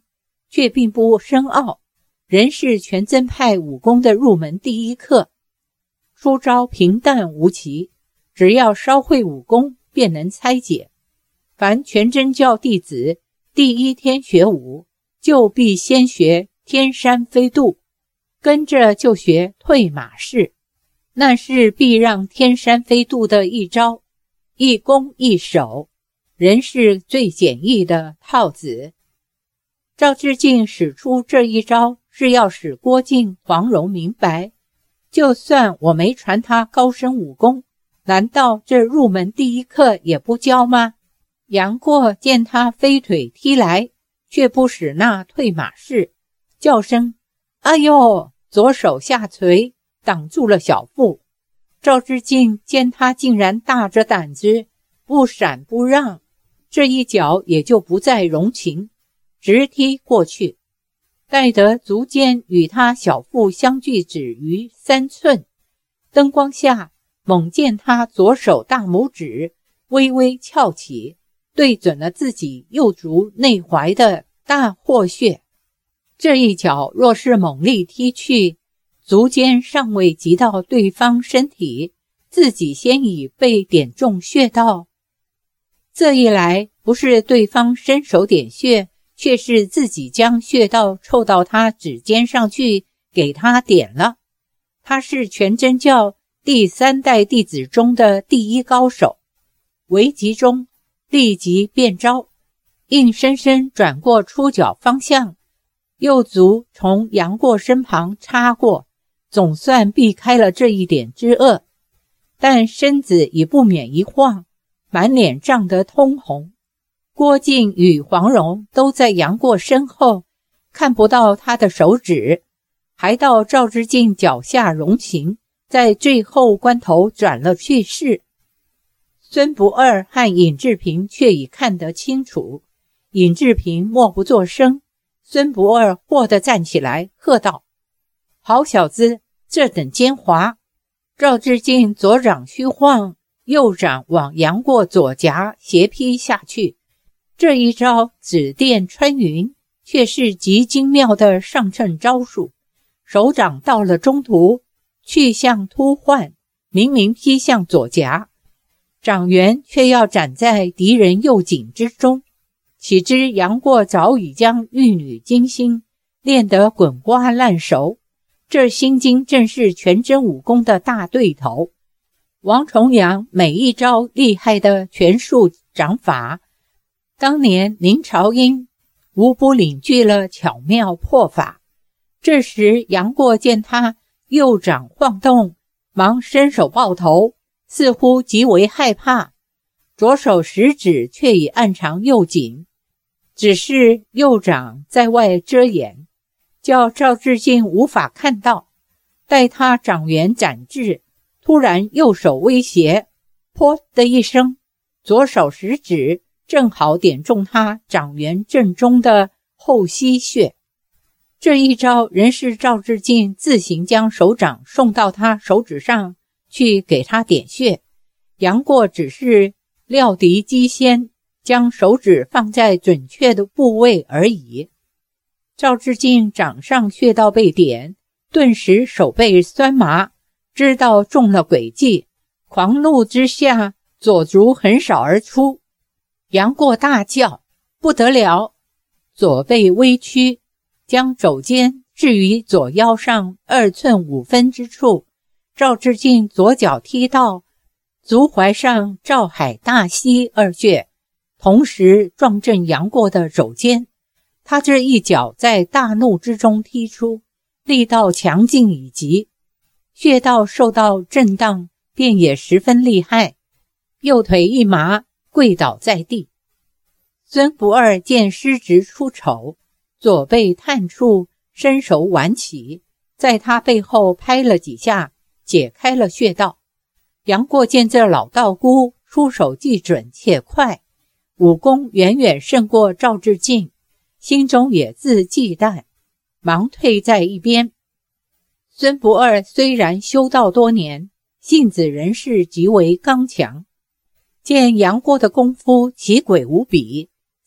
却并不深奥，仍是全真派武功的入门第一课。出招平淡无奇，只要稍会武功便能拆解。凡全真教弟子第一天学武，就必先学天山飞渡，跟着就学退马式，那是必让天山飞渡的一招，一攻一守，仍是最简易的套子。赵志敬使出这一招，是要使郭靖、黄蓉明白，就算我没传他高深武功，难道这入门第一课也不教吗？杨过见他飞腿踢来，却不使那退马式，叫声哎呦，左手下垂，挡住了小腹。赵志敬见他竟然大着胆子，不闪不让，这一脚也就不再容情，直踢过去。待得足尖与他小腹相距只余3寸，灯光下猛见他左手大拇指微微翘起，对准了自己右足内踝的大豁穴。这一脚若是猛力踢去，足尖尚未及到对方身体，自己先已被点中穴道。这一来，不是对方伸手点穴，却是自己将穴道凑到他指尖上去，给他点了。他是全真教第3代弟子中的第一高手，危急中立即变招，硬生生转过出脚方向，右足从杨过身旁插过，总算避开了这一点之恶，但身子已不免一晃，满脸涨得通红。郭靖与黄蓉都在杨过身后，看不到他的手指，还到赵志敬脚下容情，在最后关头转了去势。孙不二和尹志平却已看得清楚，尹志平默不作声，孙不二霍地站起来喝道：好小子，这等奸猾！赵志敬左掌虚晃，右掌往杨过左颊斜劈下去，这一招指电穿云，却是极精妙的上乘招数。手掌到了中途，去向突换，明明劈向左颊，掌缘却要斩在敌人右颈之中。岂知杨过早已将玉女金心练得滚瓜烂熟，这心经正是全真武功的大对头。王重阳每一招厉害的拳术掌法，当年林朝英无不领据了巧妙破法。这时杨过见他右掌晃动，忙伸手抱头，似乎极为害怕，左手食指却已按长右颈，只是右掌在外遮掩，叫赵志敬无法看到。待他掌缘展至，突然右手威胁，噗的一声，左手食指正好点中他掌缘正中的后溪穴。这一招仍是赵志敬自行将手掌送到他手指上去给他点穴，杨过只是料敌机先，将手指放在准确的部位而已。赵志敬掌上穴道被点，顿时手背酸麻，知道中了诡计，狂怒之下左足横扫而出。杨过大叫：不得了！左背微屈，将肘尖置于左腰上2寸5分之处，赵志敬左脚踢到足踝上照海大溪2穴，同时撞正杨过的肘尖。他这一脚在大怒之中踢出，力道强劲以及，穴道受到震荡，便也十分厉害，右腿一麻，跪倒在地。孙不二见失职出丑，左背探处伸手挽起，在他背后拍了几下，解开了穴道。杨过见这老道姑出手既准且快，武功远远胜过赵志敬，心中也自忌惮，忙退在一边。孙不二虽然修道多年，性子仍是极为刚强，见杨过的功夫奇诡无比，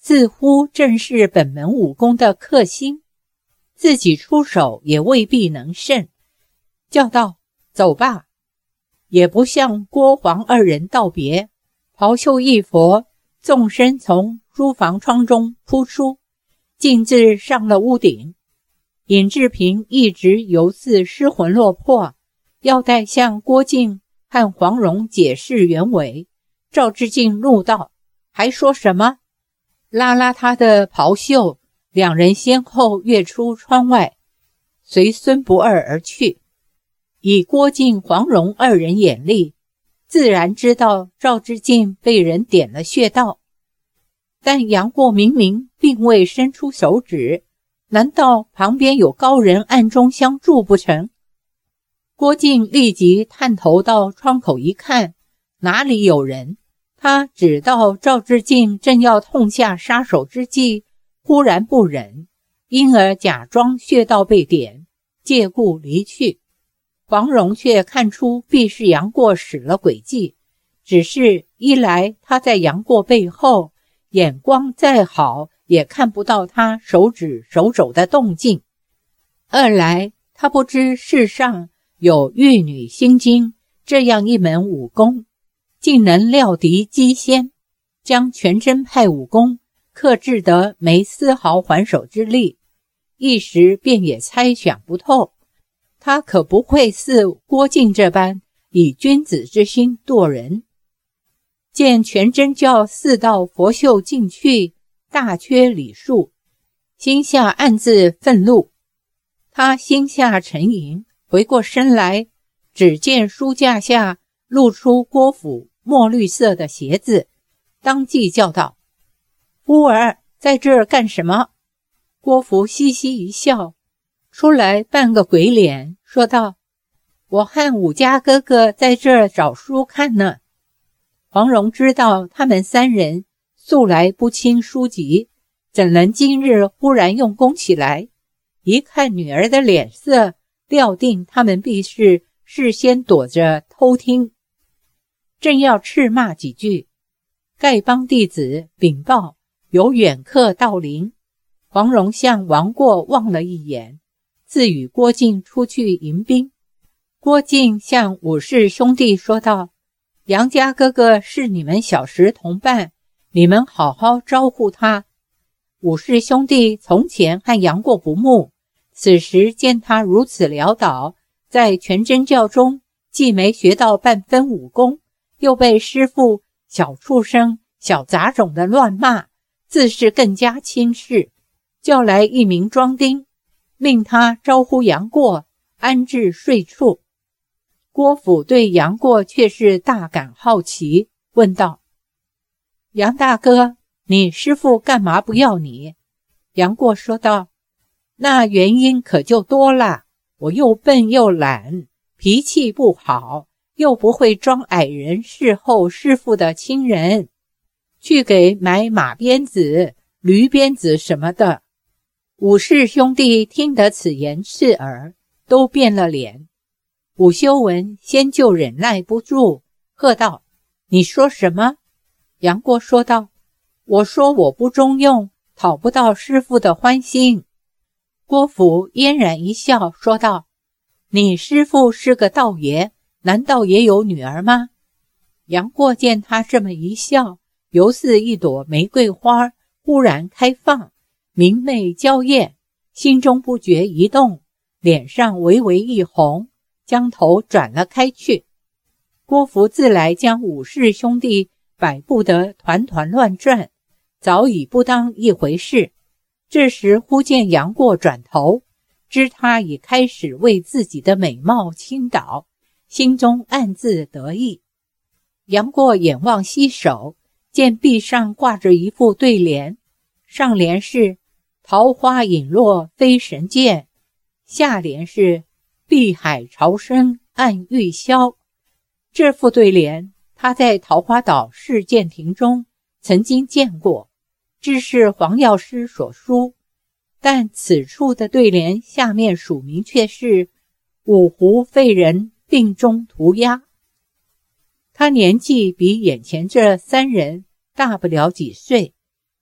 似乎正是本门武功的克星，自己出手也未必能胜，叫道：走吧。也不向郭黄二人道别，袍袖一拂，纵身从书房窗中扑出，径自上了屋顶。尹志平一直犹似失魂落魄，要待向郭靖和黄蓉解释原委。赵志敬怒道：还说什么？拉拉他的袍袖，两人先后跃出窗外，随孙不二而去。以郭靖、黄蓉二人眼力，自然知道赵志敬被人点了穴道，但杨过明明并未伸出手指，难道旁边有高人暗中相助不成？郭靖立即探头到窗口一看，哪里有人？他只道赵志敬正要痛下杀手之际，忽然不忍，因而假装穴道被点，借故离去。黄蓉却看出必是杨过使了诡计，只是一来他在杨过背后，眼光再好也看不到他手指手肘的动静；二来他不知世上有玉女心经这样一门武功，竟能料敌机先，将全真派武功克制得没丝毫还手之力，一时便也猜想不透。他可不会似郭靖这般以君子之心度人。见全真教四道佛袖尽去，大缺礼数，心下暗自愤怒。他心下沉吟，回过身来，只见书架下露出郭府墨绿色的鞋子，当即叫道：夫儿在这儿干什么？郭福嘻嘻一笑，出来扮个鬼脸，说道：我和武家哥哥在这儿找书看呢。黄蓉知道他们三人素来不亲书籍，怎能今日忽然用功起来？一看女儿的脸色，料定他们必是事先躲着偷听，正要斥骂几句，丐帮弟子禀报有远客到临。黄蓉向王过望了一眼，自与郭靖出去迎宾。郭靖向武氏兄弟说道：杨家哥哥是你们小时同伴，你们好好招呼他。武氏兄弟从前和杨过不睦，此时见他如此潦倒，在全真教中既没学到半分武功，又被师父小畜生小杂种的乱骂，自是更加轻视，叫来一名庄丁，命他招呼杨过安置睡处。郭府对杨过却是大感好奇，问道：杨大哥，你师父干嘛不要你？杨过说道：那原因可就多了，我又笨又懒，脾气不好，又不会装矮人侍候师父的亲人，去给买马鞭子、驴鞭子什么的。武氏兄弟听得此言刺耳，都变了脸。武修文先就忍耐不住，喝道：你说什么？杨过说道：我说我不中用，讨不到师父的欢心。郭府嫣然一笑，说道：你师父是个道爷，难道也有女儿吗？杨过见他这么一笑，犹似一朵玫瑰花忽然开放，明媚娇艳，心中不觉一动，脸上微微一红，将头转了开去。郭福自来将武氏兄弟摆布得团团乱转，早已不当一回事。这时忽见杨过转头，知他已开始为自己的美貌倾倒，心中暗自得意。杨过眼望西首，见壁上挂着一副对联，上联是桃花影落飞神剑，下联是碧海潮生暗玉箫。这副对联他在桃花岛试剑亭中曾经见过，知是黄药师所书，但此处的对联下面署名却是五湖废人病中涂鸦。他年纪比眼前这三人大不了几岁，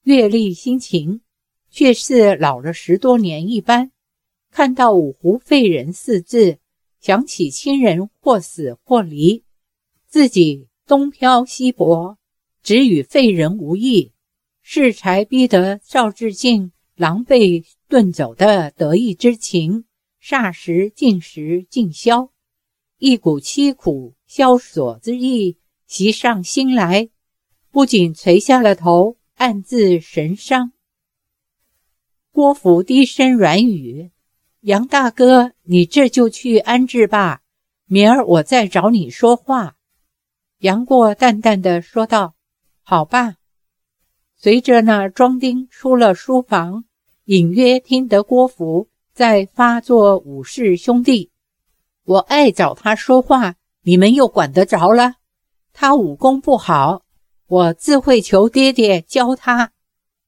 阅历心情，却似老了10多年一般。看到五湖废人4字，想起亲人或死或离，自己东漂西泊，只与废人无异，适才逼得赵志敬狼狈遁走的得意之情，霎时尽消，一股凄苦萧索之意袭上心来，不仅垂下了头，暗自神伤。郭福低声软语：杨大哥，你这就去安置吧，明儿我再找你说话。杨过淡淡地说道：好吧。随着那庄丁出了书房，隐约听得郭福在发作武士兄弟，我爱找他说话，你们又管得着了？他武功不好，我自会求爹爹教他。